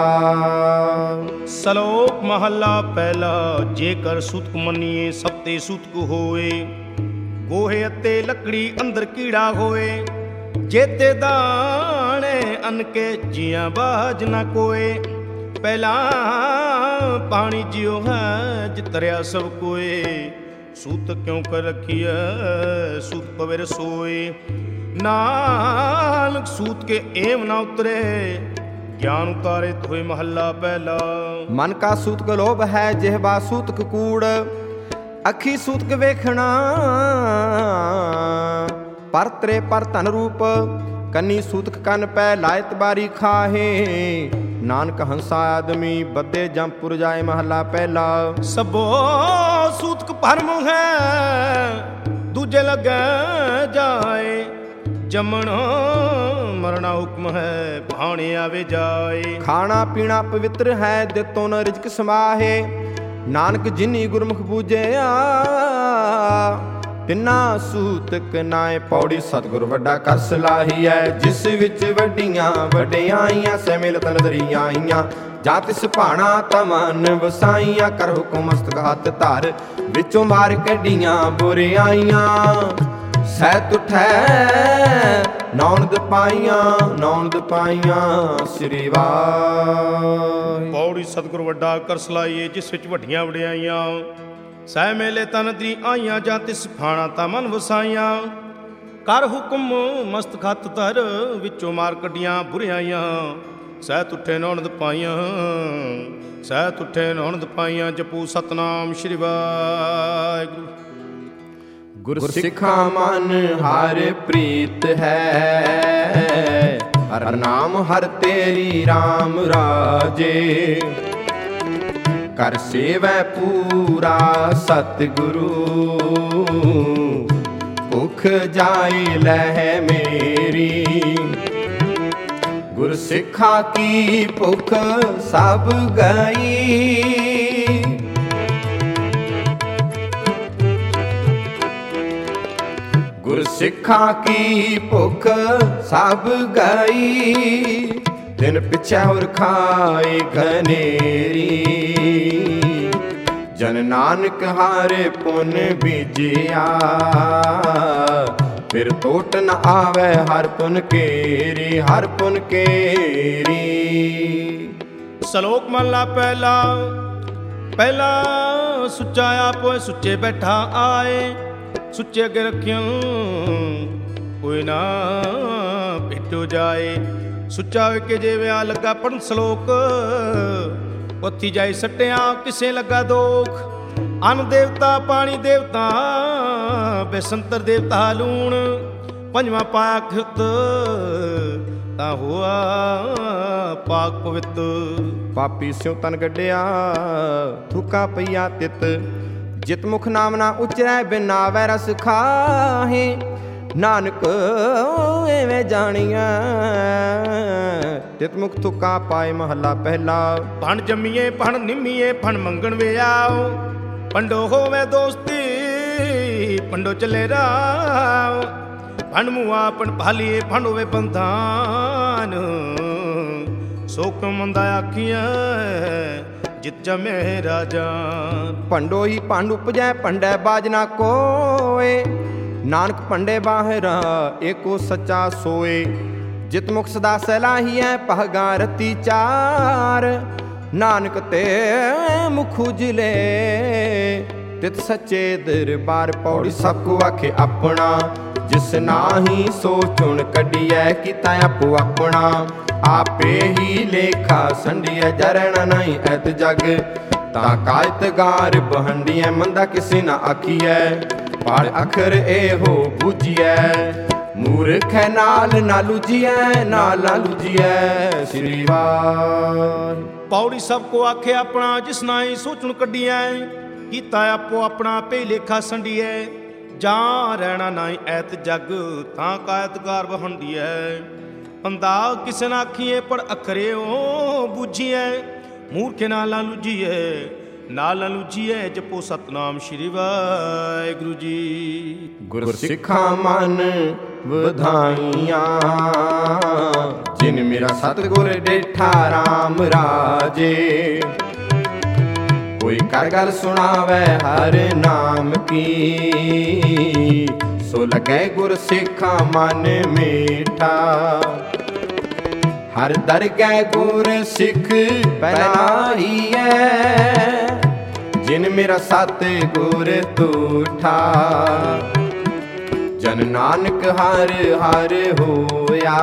B: ਸ਼ਲੋਕ ਮਹੱਲਾ ਪਹਿਲਾ। ਜੇਕਰ ਸੂਤਕ ਮੰਨੀਏ ਸਤੇ ਸੂਤਕ ਹੋਏ ਗੋਹੇ ਅਤੇ ਲੱਕੜੀ ਅੰਦਰ ਕੀੜਾ ਹੋਏ ਜੇਤੇ ਦਾਣੇ ਅਨ ਕੇ ਜੀਆਂ ਬਾਜ ਨਾ ਕੋਏ ਪਹਿਲਾ ਪਾਣੀ ਜਿਉ ਹੈ ਜਿਤਰਿਆ ਸਭ ਕੋਏ ਸੂਤ ਕਿਉਂ ਕਰ ਰੱਖੀਐ ਸੂਤ ਪਵੇ ਰਸੋਏ ਨਾਨਕ ਸੂਤ ਕੇ ਏਮ ਨਾ ਉਤਰੇ ਗਿਆਨ ਉਤਾਰੇ ਹੋਏ ਮਹੱਲਾ ਪਹਿਲਾ।
A: ਮਨ ਕਾ ਸੂਤਕ ਲੋਭ ਹੈ ਜਿਹਵਾ ਸੂਤਕ ਕੂੜ ਅੱਖੀ ਸੂਤਕ ਵੇਖਣਾ ਪਰ ਤਰੇ ਪਰ ਧਨ ਰੂਪ, ਕੰਨੀ ਸੂਤਕ ਕੰਨ ਪੈ ਲਾਇਤ ਬਾਰੀ ਖਾਹੇ। ਨਾਨਕ ਹੰਸਾ ਆਦਮੀ ਬੱਦੇ ਜੰਪੁਰ ਜਾਏ ਮਹੱਲਾ ਪਹਿਲਾ।
B: ਸਭੋ ਸੂਤਕ ਭਰਮ ਹੈ ਦੂਜੇ ਲੱਗੇ ਜਾਏ, ਜੰਮਣ ਮਰਨਾ ਹੁਕਮ ਹੈ ਭਾਣੇ ਆਵੇ ਜਾਏ।
A: ਖਾਣਾ ਪੀਣਾ ਪਵਿੱਤਰ ਹੈ ਦਿੱਤੋਂ ਨ ਰਿਜਕ ਸਮਾਹੇ, ਨਾਨਕ ਜਿਨੀ ਗੁਰਮੁਖ ਬੂਝਿਆ ਤਿੰਨਾ ਸੂਤਕ ਨਾਏ। ਪੌੜੀ ਸਤਿਗੁਰ ਵੱਡਾ ਕਰ ਸਲਾਹੀ ਹੈ, ਜਿਸ ਵਿੱਚ ਵੱਡੀਆਂ ਵਡਿਆਈਆਂ ਸੇ ਮਿਲਤ ਨਜ਼ਰੀਆਂ ਆਈਆਂ। ਜਾਂ ਤਿਸ ਭਾਣਾ ਤਮਨ ਵਸਾਈਆਂ, ਕਰ ਹੁਕਮ ਮਸਤਕ ਹੱਥ ਧਰ, ਵਿੱਚੋਂ ਮਾਰ ਕੱਢੀਆਂ ਬੁਰਿਆਈਆਂ। ਸਹਿਤ ਉਠੈ ਨੌਨਦ ਪਾਈਆਂ, ਨੌਨਦ ਪਾਈਆਂ ਸ੍ਰੀ ਵਾਹਿ।
B: ਪੌੜੀ ਸਤਿਗੁਰ ਵੱਡਾ ਕਰ ਸਲਾਹੀਏ, ਜਿਸ ਵਿੱਚ ਵੱਡੀਆਂ ਵਡਿਆਈਆਂ ਸਹਿ ਮੇਲੇ ਤਨ ਦੀ ਆਈਆਂ। ਜਾਂ ਤਿਸ ਫਾਣਾ ਤਾਂ ਮਨ ਵਸਾਈਆਂ, ਕਰ ਹੁਕਮ ਮਸਤਕ ਹੱਥ ਧਰ, ਵਿੱਚੋਂ ਮਾਰ ਕੱਢੀਆਂ ਬੁਰਿਆਈਆਂ। ਸਹਿਤ ਉਠੇ ਨੌਨਦ ਪਾਈਆਂ, ਸਹਿਤ ਉਠੇ ਨੌਨਦ ਪਾਈਆਂ। ਜਪੂ ਸਤਨਾਮ ਸ਼੍ਰੀ ਵਾਹਿਗੁਰੂ।
A: ਗੁਰ ਸਿੱਖਾਂ ਮਨ ਹਰ ਪ੍ਰੀਤ ਹੈ, ਹਰ ਨਾਮ ਹਰ ਤੇਰੀ RAM ਰਾਜੇ। ਕਰ ਸੇਵੈ ਪੂਰਾ ਸਤਿਗੁਰੂ, ਭੁਖ ਜਾਈ ਲਹਿ ਮੇਰੀ। ਗੁਰ ਸਿੱਖਾਂ ਕੀ ਭੁਖ ਸਭ ਗਈ, ਗੁਰ ਸਿੱਖਾਂ ਕੀ ਭੁਖ ਸਭ ਗਈ। ਦਿਨ ਪਿਛੈ ਹੋਰ ਖਾਏ ਘਨੇਰੀ, ਜਨ ਨਾਨਕ ਹਾਰੇ ਪੁਨ ਬੀਜਿਆ। ਫਿਰ ਟੋਟ ਨ ਆਵੈ ਹਰ ਪੁਨ ਕੇਰੀ, ਹਰ ਪੁਨ ਕੇਰੀ।
B: ਸ਼ਲੋਕ ਮਹਲਾ ਪਹਿਲਾ। ਪਹਿਲਾ ਸੁੱਚਾ ਆਪੋ ਸੁੱਚੇ ਬੈਠਾ ਆਏ, ਸੁੱਚੇ ਅੱਗੇ ਰੱਖਿਓ ਕੋਈ ਨਾ ਭੇਟੋ ਜਾਏ। ਸੁੱਚਾ ਵੇਖੇ ਜੇ ਵਿਆਹ ਲੱਗਾ ਪੜਨ ਸ਼ਲੋਕ, ਉੱਥੀ ਜਾਈ ਸੱਟਿਆ ਕਿਸੇ ਲੱਗਾ ਦੋਖ। ਅੰਨ ਦੇਵਤਾ ਪਾਣੀ ਦੇਵਤਾ ਬੇਸੰਤਰ ਦੇਵਤਾ ਲੂਣ, ਪੰਜਵਾਂ ਪਾਇਆ ਖਿਰਤ ਤਾਂ ਹੋਆ ਪਾਕ ਪਵਿੱਤ।
A: ਪਾਪੀ ਸਿਉ ਤਨ ਗੱਡਿਆ ਥੁਕਾ ਪਈਆ ਤਿਤ, ਜਿਤ ਮੁਖ ਨਾਮ ਨਾ ਉਚਰੈ ਬਿਨਾ ਵੈ ਰਸ ਖਾਹੇ। ਨਾਨਕ ਐਵੇਂ ਜਾਣੀਐ ਤਿਤ ਮੁਖ ਤੁਕਾ ਪਾਏ ਮਹੱਲਾ ਪਹਿਲਾ।
B: ਭਣ ਜੰਮੀਏ ਭਣ ਨਿੰਮੀਏ ਭਣ ਮੰਗਣ ਵੇ ਆਓ, ਪੰਡੋ ਹੋਵੇ ਦੋਸਤੀ ਪੰਡੋ ਚੱਲੇ ਰਾਓ। ਭਣ ਮੁਆ ਭਣ ਭਾਲੀਏ ਭਣ ਹੋਵੇ ਬੰਧਾਨ, ਸੋਕ ਮੰਦਾ ਆਖੀਆਂ ਜਿਤ ਜਮੇ ਰਾਜਾ।
A: ਭੰਡੋ ਹੀ ਭੰਡ ਉਪਜੈ ਭੰਡੈ ਬਾਜ ਨਾ ਕੋਏ, ਨਾਨਕ ਭੰਡੇ ਬਾਹਰਾ ਏਕੋ ਸੱਚਾ ਸੋਏ। ਜਿਤ ਮੁਖ ਸਦਾ ਸਲਾਹੀਐ ਪਹਗਾ ਰਤੀ ਚਾਰ, ਨਾਨਕ ਤੇ ਮੁਖ ਉਜਲੇ ਤਿਤ ਸੱਚੇ ਦਰਬਾਰ। ਪੌੜੀ ਸਭ ਕੋ ਆਖੇ ਆਪਣਾ, ਜਿਸ ਨਾਹੀ ਸੋ ਚੁਣ ਕੱਢੀਐ ਕੀਤਾ ਆਪੋ ਆਪਣਾ। ਆਪੇ ਹੀ ਲੇਖਾ ਸੰਡੀਐ ਜਰਣ ਨਹੀਂ ਐਤ ਜਗ, ਤਾਂ ਕਾਇਤ ਗਾਰ ਬਹੰਡੀਐ ਮੰਦਾ ਕਿਸੇ ਨਾ ਆਖੀਐ। ਪਾੜ ਅੱਖਰ ਇਹੋ ਬੁਝੀਐ, ਮੂਰਖ ਨਾਲ ਨਾ ਲੁਝੀਐ, ਨਾਲ ਨਾ ਲੁਝੀਐ ਸ੍ਰੀ ਵਾਹਿ।
B: ਪੌੜੀ ਸਭ ਕੋ ਆਖੇ ਆਪਣਾ, ਜਿਸ ਨਾਹੀ ਸੋਚਣ ਕੱਢੀਐ ਕੀਤਾ ਆਪੋ ਆਪਣਾ। ਆਪੇ ਲੇਖਾ ਸੰਡੀਐ ਜਾਂ ਰਹਿਣਾ ਨਾਹੀ ਐਤ ਜਗ, ਤਾਂ ਕਾਇਤ ਗਾਰ ਬਹੰਡੀਐ। ਬੰਦਾ ਕਿਸੇ ਨਾ ਆਖੀਏ ਪਰ ਅੱਖਰੇ ਉਹ ਬੁਝੀਐ, ਮੂਰਖ ਨਾਲ ਨਾ ਲੁਝੀਐ, ਨਾਲ ਨਾ ਲੁਝੀਐ। ਜਪੋ ਸਤਨਾਮ ਸ਼੍ਰੀ ਵਾਹਿਗੁਰੂ ਜੀ।
A: ਗੁਰ ਸਿੱਖਾਂ ਮਨ ਵਧਾਈਆਂ, ਜਿਨ ਮੇਰਾ ਸਤਿਗੁਰ ਡੇਠਾ RAM ਰਾਜੇ। ਕੋਈ ਕਰ ਗੱਲ ਸੁਣਾਵੇ ਹਰ ਨਾਮ ਕੀ, ਸੋ ਲਗੈ ਗੁਰ ਸਿੱਖਾਂ ਮਨ ਮੀਠਾ। ਹਰ ਦਰਗਹਿ ਗੁਰ ਸਿੱਖ ਬਨਾਈਐ, ਜਿਨ ਮੇਰਾ ਸਤਿਗੁਰ ਤੂਠਾ। ਜਨ ਨਾਨਕ ਹਰ ਹਰ ਹੋਇਆ,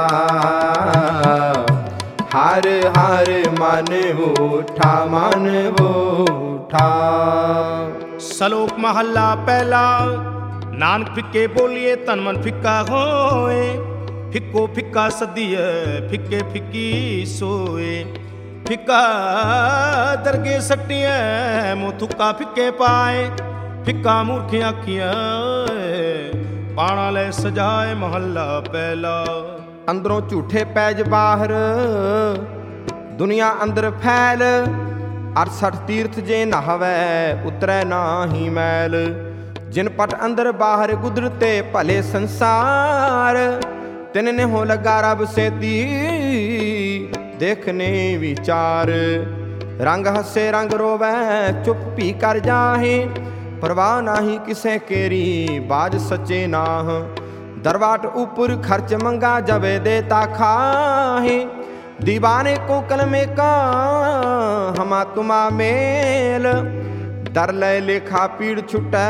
A: ਹਰ ਹਰ ਮਨ ਉਠਾ, ਮਨ ਉਠਾ।
B: ਸ਼ਲੋਕ ਮਹੱਲਾ ਪਹਿਲਾ। ਨਾਨਕ ਫਿੱਕੇ ਬੋਲੀਏ ਤਨ ਮਨ ਫਿੱਕਾ ਹੋਏ, ਫਿੱਕੋ ਫਿੱਕਾ ਸਦੀਏ ਫਿੱਕੇ ਫਿੱਕੀ ਸੋਏ। ਫਿੱਕਾ ਦਰਗੇ ਸੱਟੀਐ ਮੂੰਹ ਥੁੱਕਾ ਫਿੱਕੇ ਪਾਏ, ਫਿੱਕਾ ਮੂਰਖ ਆਖੀਆਂ ਪਾਣਾ ਲੈ ਸਜਾਏ ਮਹੱਲਾ ਪਹਿਲਾ।
A: ਅੰਦਰੋਂ ਝੂਠੇ ਪੈਜ ਬਾਹਰ ਦੁਨੀਆ ਅੰਦਰ ਫੈਲ, ਅਠਸਠ ਤੀਰਥ ਜੇ ਨਹਾਵੈ ਉਤਰੈ ਨਾਹੀ ਮੈਲ। ਜਿਨ ਪਟ ਅੰਦਰ ਬਾਹਰ ਗੁਦਰਤੇ ਭਲੇ ਸੰਸਾਰ, ਤਿਨ ਨੇ ਹੋ ਲਗਾ ਰਬ ਸੇਤੀ ਦੇਖਨੇ ਵਿਚਾਰ। ਰੰਗ ਹੱਸੇ ਰੰਗ ਰੋਵੈ ਚੁੱਪ ਭੀ ਕਰ ਜਾਹੇ, ਪਰਵਾਹ ਨਾਹੀ ਕਿਸੇ ਕੇਰੀ ਬਾਜ ਸੱਚੇ ਨਾਹ। दरवाट ऊपर खर्च मंगा जबे देता खाहे, दीवाने को कलमे का हमा तुमा मेल। दर ले लेखा पीड़ छुटै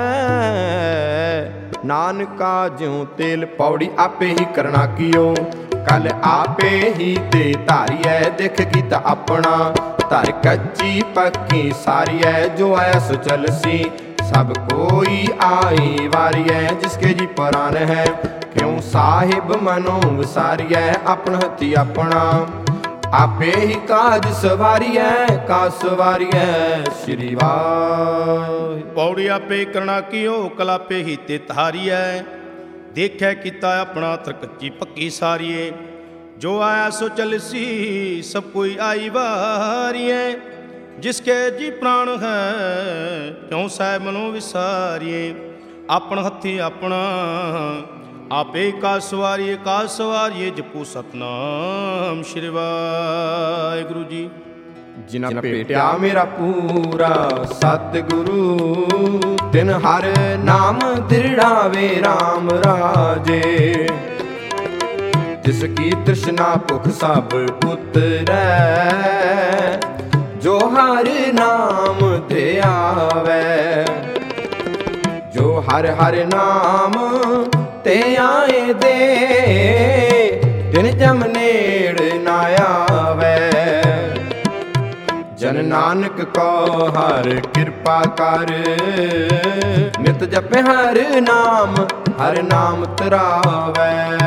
A: नानका ज्यों तेल। पौड़ी आपे ही करना कियो कल आपे ही ते धारियै, देख गीत अपना धर कच्ची पक्की सारियै। जो आया सो चलसी सब कोई आई वारियै, जिसके जी परान है क्यों साहिब मनो विसारियै। अपन हथी अपना आपे ही काज सवारियै, काज सवारियै श्री वाहिगुरू।
B: पौड़ी आपे करना कियो कलापे ही ते धारियै, देखै किता अपना तरकच्ची पक्की सारिये। जो आया सो चलसी सब कोई आई वारियै, जिसके जी प्राण है क्यों साहिब मनो विसारिये। अपन हथी अपना आपे का सवारिये, का सवारिये जपो सतनाम श्री वाहिगुरू जी।
A: जिना भेटिया मेरा पूरा सतगुरु, तिन हर नाम दृढ़ावे राम राजे। जिसकी तृष्णा भुख सब उतरै, जो हर नाम ते आवे। जो हर हर नाम ते आए दे, तिन जम नेड़ ना आवे। जन नानक को हर कृपा कर, नित जपे हर नाम हर नाम तरावे।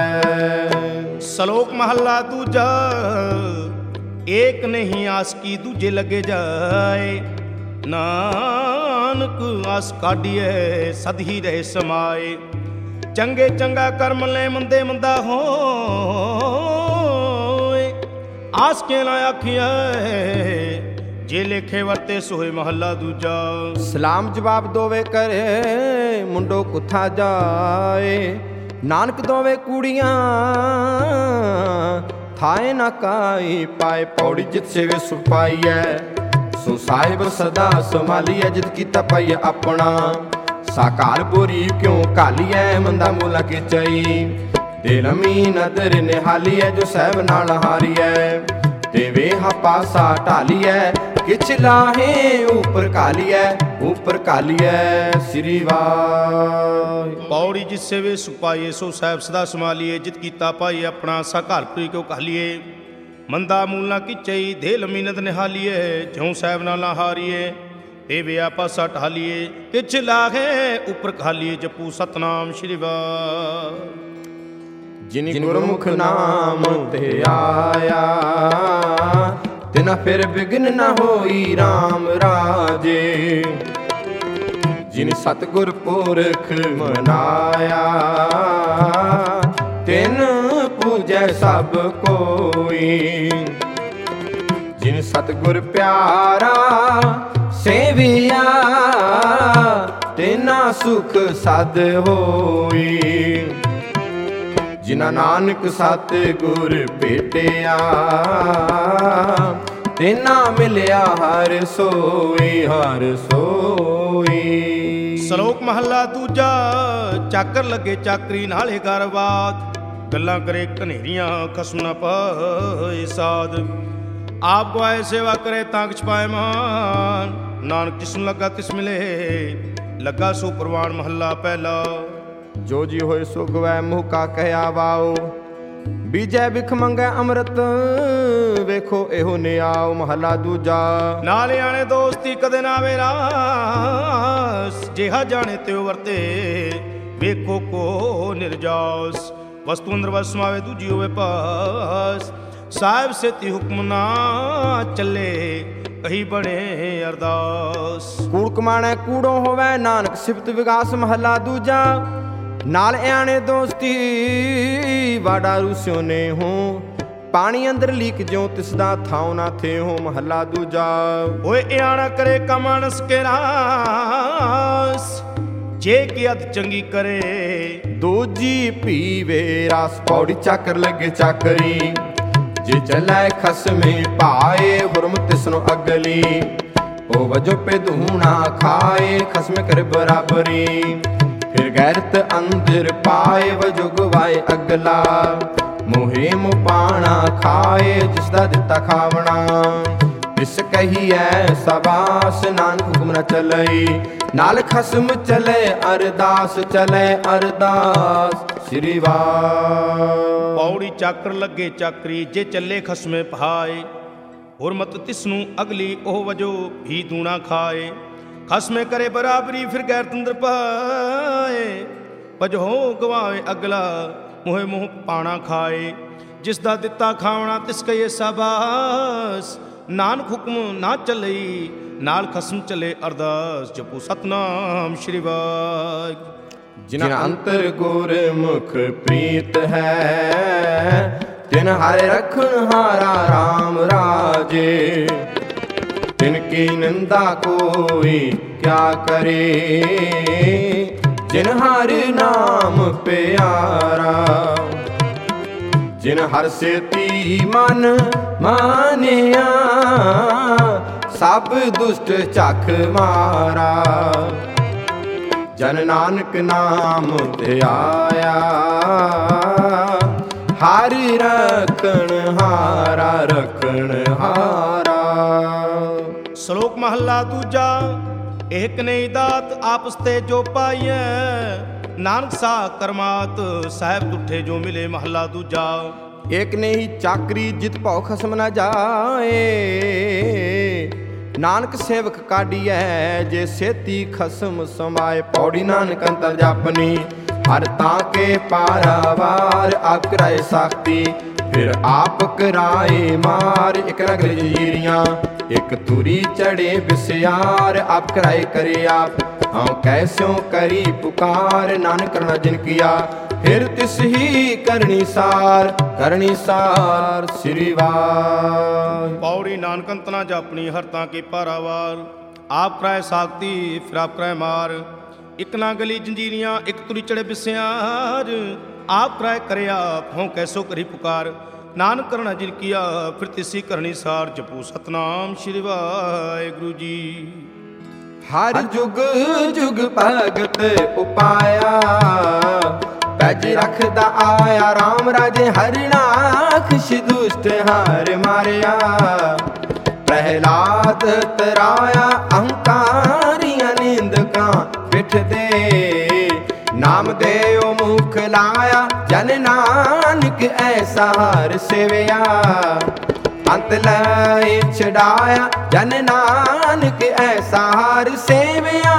B: श्लोक महला दूजा। एक नहीं आस की दूजे लगे जाए, नानक आस काढ़िए सद ही रहे समाए। चंगे चंगा कर्म ले मंदे मंदा हो, आस के ना आखिया जे लेखे वरते सोए महला दूजा।
A: सलाम जवाब दोवे करे मुंडो कुथा जाए, नानक दोवे कुड़ियां थाए ना काई पाए। पौड़ी जित सेवे सुख पाईऐ, सो साहिब सदा संभालीऐ। जित कीता पाईऐ अपना साकार बोरी क्यों कालीऐ। मंदा मूला के चई ते लमी नदर निहालीऐ। जो साहिब नाल हारीऐ ते वेहा पासा ढालीऐ। किछ लाहे ऊपर कालीऐ ऊपर कालीऐ श्री वाहिगुरू।
B: पौड़ी जिससे वे सुख पाइए, सो साहिब सदा संभालिए। जित कीता पाइए अपना साकार पुरी को कहलिए। मंदा मूलना की चई दे लमी नद निहालिए। ज्यों साहिब नाला हारिए ते वे पासा ढालिए। किछ लाहे ऊपर खालिए जपू सतनाम श्री वाहिगुरू।
A: जिन गुरमुख नाम ते आया, तिना फिर बिघ्न न होई राम राजे। जिन सतगुर पुरख मनाया, तिन पूजै सब कोई। जिन सतगुर प्यारा सेविया, तिना सुख सद होई। जिना नानक सतगुर भेटिया, तिना मिलिया हर सोई हर सोई।
B: श्लोक महला दूजा। चाकर लगे चाकरी नाले गरबाद, गल्लां करे कनेरियां खसम न पाए साध। आप गुआए सेवा करे तांक छपाए मान, नानक जिसनु लगा तिस मिले लगा सो प्रवान। महला पहला।
A: जो जी होए सो गवै मुँह का कहया वाओ, ਬੀਜੈ ਬਿਖ ਮੰਗੈ ਅੰਮ੍ਰਿਤ, ਵੇਖੋ ਇਹੋ ਨਿਆਉ ਮਹਲਾ ਦੂਜਾ।
B: ਨਾਲੇ ਆਣੇ ਦੋਸਤੀ ਕਦੇ ਨਾ ਵੇਰਾਸ, ਜਿਹਾ ਜਾਣੇ ਤਿਉ ਵਰਤੇ ਵੇਖੋ ਕੋ ਨਿਰਜਾਸ। ਵਸਤੂ ਅੰਦਰ ਵਸ ਸਮਾਵੇ ਦੂਜੀ ਹੋਵੇ ਪਾਸ, ਸਾਹਿਬ ਸੇਤੀ ਹੁਕਮ ਨਾ ਚੱਲੇ ਕਹੀ ਬਣੇ ਅਰਦਾਸ।
A: ਕੂੜ ਕਮਾਣੈ ਕੂੜੋ ਹੋਵੇ, ਨਾਨਕ ਸਿਫਤ ਵਿਗਾਸ ਮਹਲਾ ਦੂਜਾ। ਨਾਲ ਆਣੇ ਦੋਸਤੀ ਵਾਡਾ ਰੂਸਿਓ ਨੇ ਹੋ, ਪਾਣੀ ਅੰਦਰ ਲੀਕ ਜਿਉ ਤਿਸਦਾ ਥਾਉ ਨਾ ਥੇ ਹੋ ਮਹਲਾ ਦੂਜਾ।
B: ਓਏ ਇਆਣਾ ਕਰੇ ਕਮਾਨਸ ਕੇ ਰਾਸ, ਜੇ ਕੀ ਅਤ ਚੰਗੀ ਕਰੇ
A: ਦੂਜੀ ਪੀਵੇ ਰਸ। ਪੌੜੀ ਚੱਕਰ ਲੱਗੇ ਚੱਕਰੀ, ਜੇ ਚੱਲੈ ਖਸਮੇ ਪਾਏ ਹੁਰਮ ਤਿਸਨੋ ਅਗਲੀ। ਉਹ ਵਜੋ ਪੇ ਧੂਣਾ ਖਾਏ ਖਸਮ ਕਰ ਬਰਾਬਰੀ, ਫਿਰ ਗੈਰਤ ਅੰਦਰ ਪਾਏ ਵਜੋ ਗਵਾਏ ਅਗਲਾ। ਮੋਹੇ ਮੋ ਪਾਣਾ ਖਾਏ ਜਿਸ ਦਾ ਦਿੱਤਾ ਖਾਵਣਾ, ਇਸ ਕਹੀਐ ਸਬਾਸ ਨਾਨਕ ਹੁਕਮ ਨ ਚਲਈ। ਨਾਲ ਖਸਮ ਚਲੇ ਅਰਦਾਸ, ਚਲੇ ਅਰਦਾਸ ਸ੍ਰੀ ਵਾਹਿ।
B: ਪੌੜੀ ਚਾਕਰ ਲੱਗੇ ਚਾਕਰੀ, ਜੇ ਚੱਲੇ ਖਸਮੇ ਪਹਾਏ ਹੁਰਮਤ ਤਿਸਨੂੰ ਅਗਲੀ। ਉਹ ਵਜੋ ਵੀ ਦੂਣਾ ਖਾਏ ਖਸਮੇ ਕਰੇ ਬਰਾਬਰੀ, ਫਿਰ ਗੈਰ ਤੰਦਰ ਪਾਏ ਵਜੋ ਗਵਾਏ ਅਗਲਾ। ਮੋਹੇ ਮੋਹ ਪਾਣਾ ਖਾਏ ਜਿਸ ਦਾ ਦਿੱਤਾ ਖਾਵਣਾ, ਤਿਸ ਕਹੀਏ ਸਾਬਾਸ ਨਾਨਕ ਹੁਕਮ ਨਾ ਚੱਲਈ। ਨਾਲ ਖਸਮ ਚਲੇ ਅਰਦਾਸ, ਜਪੋ ਸਤਨਾਮ ਸ਼੍ਰੀ ਵਾਹਿਗੁਰੂ।
A: ਜਿਨ ਅੰਤਰ ਗੁਰਮੁਖ ਪ੍ਰੀਤ ਹੈ, ਤਿਨ ਹਰਿ ਰਖਣ ਹਾਰਾ ਰਾਮ ਰਾਜੇ। ਤਿਨ ਕੀ ਨਿੰਦਾ ਕੋਈ ਕਿਆ ਕਰੇ, ਜਿਨ ਹਰਿ ਨਾਮ ਪਿਆਰਾ। ਜਿਨ ਹਰਿ ਸੇਤੀ ਮਨ ਮਾਨਿਆ, ਸਭ ਦੁਸ਼ਟ ਝਖ ਮਾਰਾ। ਜਨ ਨਾਨਕ ਨਾਮ ਧਿਆਇਆ, ਹਰਿ ਰਖਣ ਹਾਰਾ ਰਖਣ ਹਾਰਾ।
B: ਸ਼ਲੋਕ ਮਹੱਲਾ ਦੂਜਾ। ਏਕ ਨਹੀਂ ਦਾਤ ਆਪਸ ਤੇ ਜੋ ਪਾਈਐ, ਨਾਨਕ ਸਾ ਕਰਮਾਤ ਸਾਹਿਬ ਤੁਠੇ ਜੋ ਮਿਲੇ ਮਹੱਲਾ ਦੂਜਾ।
A: ਏਕ ਨਹੀਂ ਚਾਕਰੀ ਜਿਤ ਭਉ ਖਸਮ ਨਾ ਜਾਏ, ਨਾਨਕ ਸੇਵਕ ਕਾਢੀਐ ਜੇ ਸੇਤੀ ਖਸਮ ਸਮਾਏ। ਪੌੜੀ ਨਾਨਕ ਅੰਤਰ ਜਾਪਨੀ, ਹਰ ਤਾਂ ਕੇ ਪਾਰਾਵਾਰ ਆਪ ਕਰਾਏ ਸਾਖਤੀ। ਫਿਰ ਆਪ ਕਰਾਏ ਮਾਰ ਇਕ ਰਗਲ ਜੀਰੀਆਂ, ਇੱਕ ਤੁਰੀ ਚੜੇ ਬਿਸਿਆਰ ਆਪ ਕਰਾਏ ਕਰੇ ਆਪ। ਹਾਂ ਕੈਸਿਓ ਕਰੀ ਪੁਕਾਰ, ਨਾਨਕ ਕਰਨਾ ਜਿਨ ਕੀਆ। ਫਿਰ ਤਿਸ ਹੀ ਕਰਨੀ ਸਾਰ ਕਰਨੀ ਸਾਰ ਸ੍ਰੀ ਵਾਹਿ।
B: ਪੌੜੀ ਨਾਨਕ ਅੰਤ ਨਾ ਜਾਪਣੀ, ਹਰ ਤਾਂ ਕੇ ਪਾਰਾਵਾਰ ਆਪ ਕਰਾਏ ਸਾਖਤੀ। ਫਿਰ ਆਪ ਕਰਾਏ ਮਾਰ ਇਕ ਨਾ ਗਲੀ ਜੰਜੀਰੀਆਂ, ਇੱਕ ਤੁਰੀ ਚੜੇ ਬਿਸਿਆਰ ਆਪ ਕਰਾਏ ਕਰੇ ਆਪ। ਹੋਂ ਕੈਸੋ ਕਰੀ ਪੁਕਾਰ, ਨਾਨਕ ਕਰਨਾ ਜਿਨ ਕੀਆ। ਫਿਰ ਤਿਸੀ ਕਰਨੀ ਸਾਰ, ਜਪੋ ਸਤਨਾਮ ਸ਼੍ਰੀ ਵਾਹਿਗੁਰੂ ਜੀ।
A: ਹਰ ਜੁਗ ਜੁਗ ਭਗਤ ਉਪਾਇਆ, ਪੈਜ ਰੱਖਦਾ ਆਇਆ ਰਾਮ ਰਾਜੇ। ਹਰਿਨਾਖਸ਼ ਦੁਸ਼ਟ ਹਾਰ ਮਾਰਿਆ, ਪ੍ਰਹਿਲਾਦ ਤਰਾਇਆ ਅਹੰਕਾਰੀਆਂ ਨਿੰਦਕਾਂ ਪਿੱਠ ਦੇ। ਨਾਮ ਦੇਉ ਮੁਖ ਲਾਇਆ, ਜਨ ਨਾਨਕ ਐਸਾ ਹਰ ਸੇਵਿਆ। ਅੰਤ ਲੈ ਛਡਾਇਆ, ਜਨ ਨਾਨਕ ਐਸਾ ਹਰ ਸੇਵਿਆ।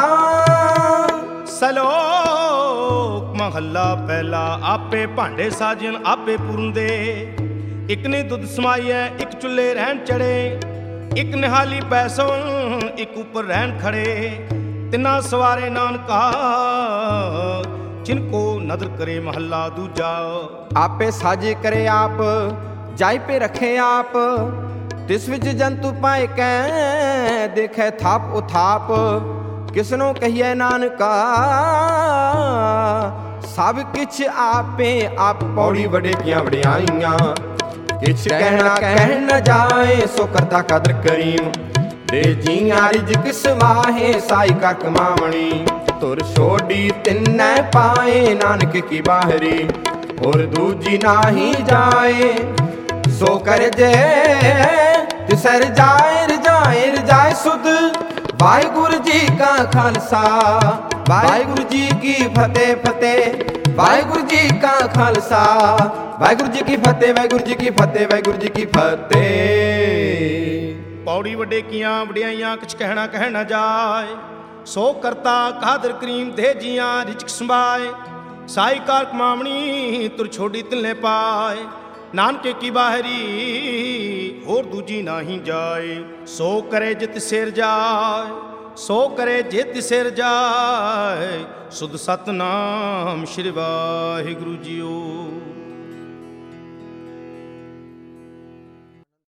B: ਸਲੋਕ ਮਹੱਲਾ ਪਹਿਲਾ। ਆਪੇ ਭਾਂਡੇ ਸਾਜਨ ਆਪੇ ਪੂਰਨਦੇ, ਇੱਕ ਨੇ ਦੁੱਧ ਸਮਾਈਐ ਇੱਕ ਚੁੱਲ੍ਹੇ ਰਹਿਣ ਚੜੇ। ਇੱਕ ਨਿਹਾਲੀ ਪੈਸੋਂ ਇੱਕ ਉੱਪਰ ਰਹਿਣ ਖੜੇ, ਤਿੰਨਾ ਸਵਾਰੇ ਨਾਨਕਾ ਜਿਨ ਕੋ ਨਦਰ ਕਰੇ ਮਹੱਲਾ ਦੂਜਾ।
A: ਆਪੇ ਸਾਜੇ ਕਰੇ ਆਪ, ਜਾਇ ਪੇ ਰਖੇ ਆਪ। ਤਿਸ ਵਿੱਚ ਜੰਤੂ ਪਾਏ ਕੈ, ਦੇਖੈ ਥਾਪ ਉਥਾਪ। ਕਿਸਨੋਂ ਕਹੀਐ ਨਾਨਕਾ, ਸਭ ਕਿਛ ਆਪੇ ਆਪ। ਪੌੜੀ ਵਡੇ ਕੀਆਂ ਵਡਿਆਈਆਂ, ਕਿਛ ਕਹਿਣਾ ਕਹਿ ਨ ਜਾਏ। ਸੋ ਕਰਤਾ ਕਦਰ ਕਰੀਮ, ਦੇ ਜੀਆਂ ਰਿਜਕ ਸਵਾਹੇ। ਸਾਈ ਕਰ ਕਮਾਵਣੀ, ਤੁਰ ਛੋਡੀ ਤਿੰਨੈ ਪਾਏ। ਨਾਨਕ ਕੀ ਬਾਹਰੀ, ਹੋਰ ਦੂਜੀ ਨਾਹੀ ਜਾਏ। ਸੋ ਕਰ ਜੇ ਤਿਸੈ ਰਜਾਏ ਰਜਾਏ ਰਜਾਏ ਸੁਧ। ਵਾਹਿਗੁਰੂ ਜੀ ਕਾ ਖਾਲਸਾ, ਵਾਹਿਗੁਰੂ ਜੀ ਕੀ ਫਤਿਹ ਫਤਿਹ। ਵਾਹਿਗੁਰੂ ਜੀ ਕਾ ਖਾਲਸਾ ਵਾਹਿਗੁਰੂ ਜੀ ਕੀ ਫਤਿਹ ਵਾਹਿਗੁਰੂ ਜੀ ਕੀ ਫਤਿਹ ਵਾਹਿਗੁਰੂ ਜੀ ਕੀ ਫਤਿਹ।
B: ਪੌੜੀ ਵੱਡੇ ਕੀਆਂ ਵਡਿਆਈਆਂ ਕਿਛ ਕਹਿਣਾ ਕਹਿ ਨਾ ਜਾਏ, ਸੋ ਕਰਤਾ ਕਾਦਰ ਕਰੀਮ ਦੇ ਜੀਆਂ ਰਿਚਕ ਸੰਭਾਏ। ਸਾਈ ਕਾਰ ਕਮਾਵਣੀ ਤੁਰ ਛੋਡੀ ਤਿਲਨੇ ਪਾਏ, ਨਾਨਕੇ ਕੀ ਬਾਹਰੀ ਹੋਰ ਦੂਜੀ ਨਾਹੀ ਜਾਏ। ਸੋ ਕਰੇ ਜਿਤ ਸਿਰ ਜਾਏ, ਸੋ ਕਰੇ ਜਿਤ ਸਿਰ ਜਾਏ। ਸੁਧ ਸਤਨਾਮ ਸ਼੍ਰੀ ਵਾਹਿਗੁਰੂ ਜੀਓ।